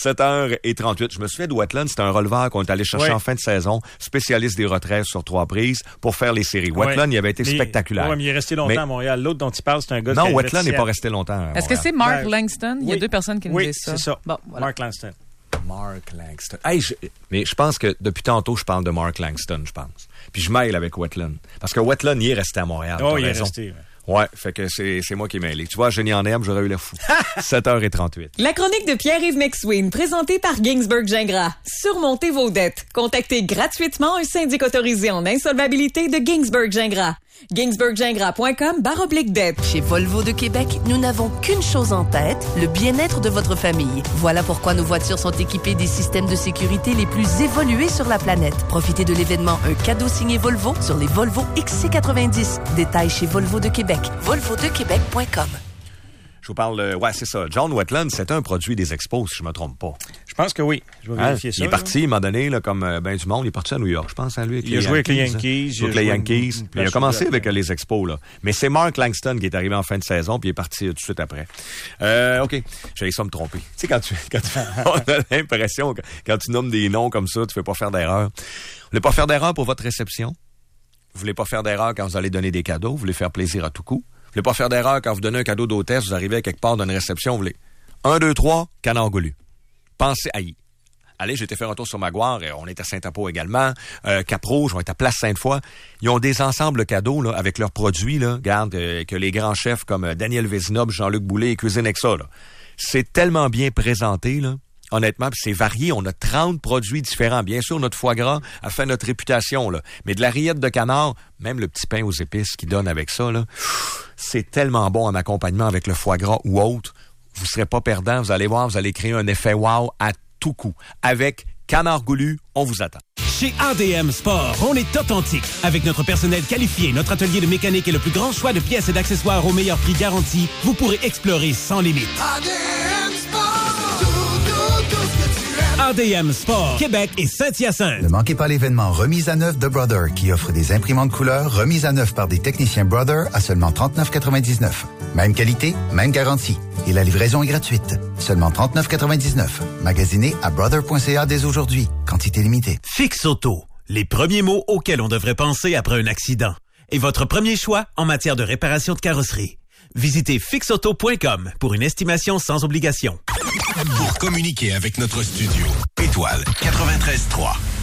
7h38. Je me souviens de Wetland, c'était un releveur qu'on est allé chercher en fin de saison, spécialiste des retraites sur 3 prises pour faire les séries. Wetland, il avait été spectaculaire. Oui, mais il est resté longtemps à Montréal. L'autre dont tu parles, c'est un gars Non, Wetland n'est pas resté longtemps à Montréal. Est-ce que c'est Mark Langston? Il y a 2 personnes qui nous disent ça. Oui, c'est ça. Bon, voilà. Mark Langston. Mark Langston. Hey, mais je pense que depuis tantôt, je parle de Mark Langston, je pense. Puis je mêle avec Wetland. Parce que Wetland, il est resté à Montréal. Oh, il est resté. Ouais, fait que c'est moi qui ai mêlé. Tu vois, génie en herbe, j'aurais eu le fou. 7h38. La chronique de Pierre-Yves McSween, présentée par Ginsberg Gingras. Surmontez vos dettes. Contactez gratuitement un syndic autorisé en insolvabilité de Ginsberg Gingras. GinsbergGingras.com/dette. Chez Volvo de Québec, nous n'avons qu'une chose en tête, le bien-être de votre famille. Voilà pourquoi nos voitures sont équipées des systèmes de sécurité les plus évolués sur la planète. Profitez de l'événement Un cadeau signé Volvo sur les Volvo XC90. Détails chez Volvo de Québec. VolvoDeQuébec.com. Je vous parle, c'est ça. John Wetland, c'est un produit des Expos, si je me trompe pas. Je pense que oui. Je vais vérifier ça. Il est parti, à un moment donné, là, comme ben du monde, il est parti à New York, je pense, à lui. Il a joué avec les Yankees. Il a commencé avec les Expos, là. Mais c'est Mark Langston qui est arrivé en fin de saison, puis il est parti tout de suite après. OK. J'allais ça me tromper. Tu sais, quand tu on a l'impression que quand tu nommes des noms comme ça, tu fais pas faire d'erreur. Vous voulez pas faire d'erreur pour votre réception? Vous voulez pas faire d'erreur quand vous allez donner des cadeaux? Vous voulez faire plaisir à tout coup? Vous voulez pas faire d'erreur quand vous donnez un cadeau d'hôtesse, vous arrivez à quelque part d'une réception, vous voulez 1, 2, 3, Canard Goulu. Pensez à y. Allez, j'ai été faire un tour sur Maguire, on est à Saint-Apo également, Cap-Rouge, on est à Place Sainte-Foy. Ils ont des ensembles cadeaux là, avec leurs produits, là, regarde, que les grands chefs comme Daniel Vézina, Jean-Luc Boulay et Cuisine avec ça. Là. C'est tellement bien présenté, là. Honnêtement, puis c'est varié. On a 30 produits différents. Bien sûr, notre foie gras a fait notre réputation, là. Mais de la rillette de canard, même le petit pain aux épices qui donne avec ça, là, c'est tellement bon en accompagnement avec le foie gras ou autre. Vous serez pas perdant. Vous allez voir, vous allez créer un effet wow à tout coup. Avec Canard Goulu, on vous attend. Chez ADM Sport, on est authentique. Avec notre personnel qualifié, notre atelier de mécanique et le plus grand choix de pièces et d'accessoires au meilleur prix garanti, vous pourrez explorer sans limite. ADM Sport, ADM Sport, Québec et Saint-Hyacinthe. Ne manquez pas l'événement Remise à neuf de Brother qui offre des imprimantes couleurs remises à neuf par des techniciens Brother à seulement 39,99. Même qualité, même garantie. Et la livraison est gratuite. Seulement 39,99. Magasinez à brother.ca dès aujourd'hui. Quantité limitée. Fix Auto, les premiers mots auxquels on devrait penser après un accident. Et votre premier choix en matière de réparation de carrosserie. Visitez fixauto.com pour une estimation sans obligation. Pour communiquer avec notre studio, étoile 93.3.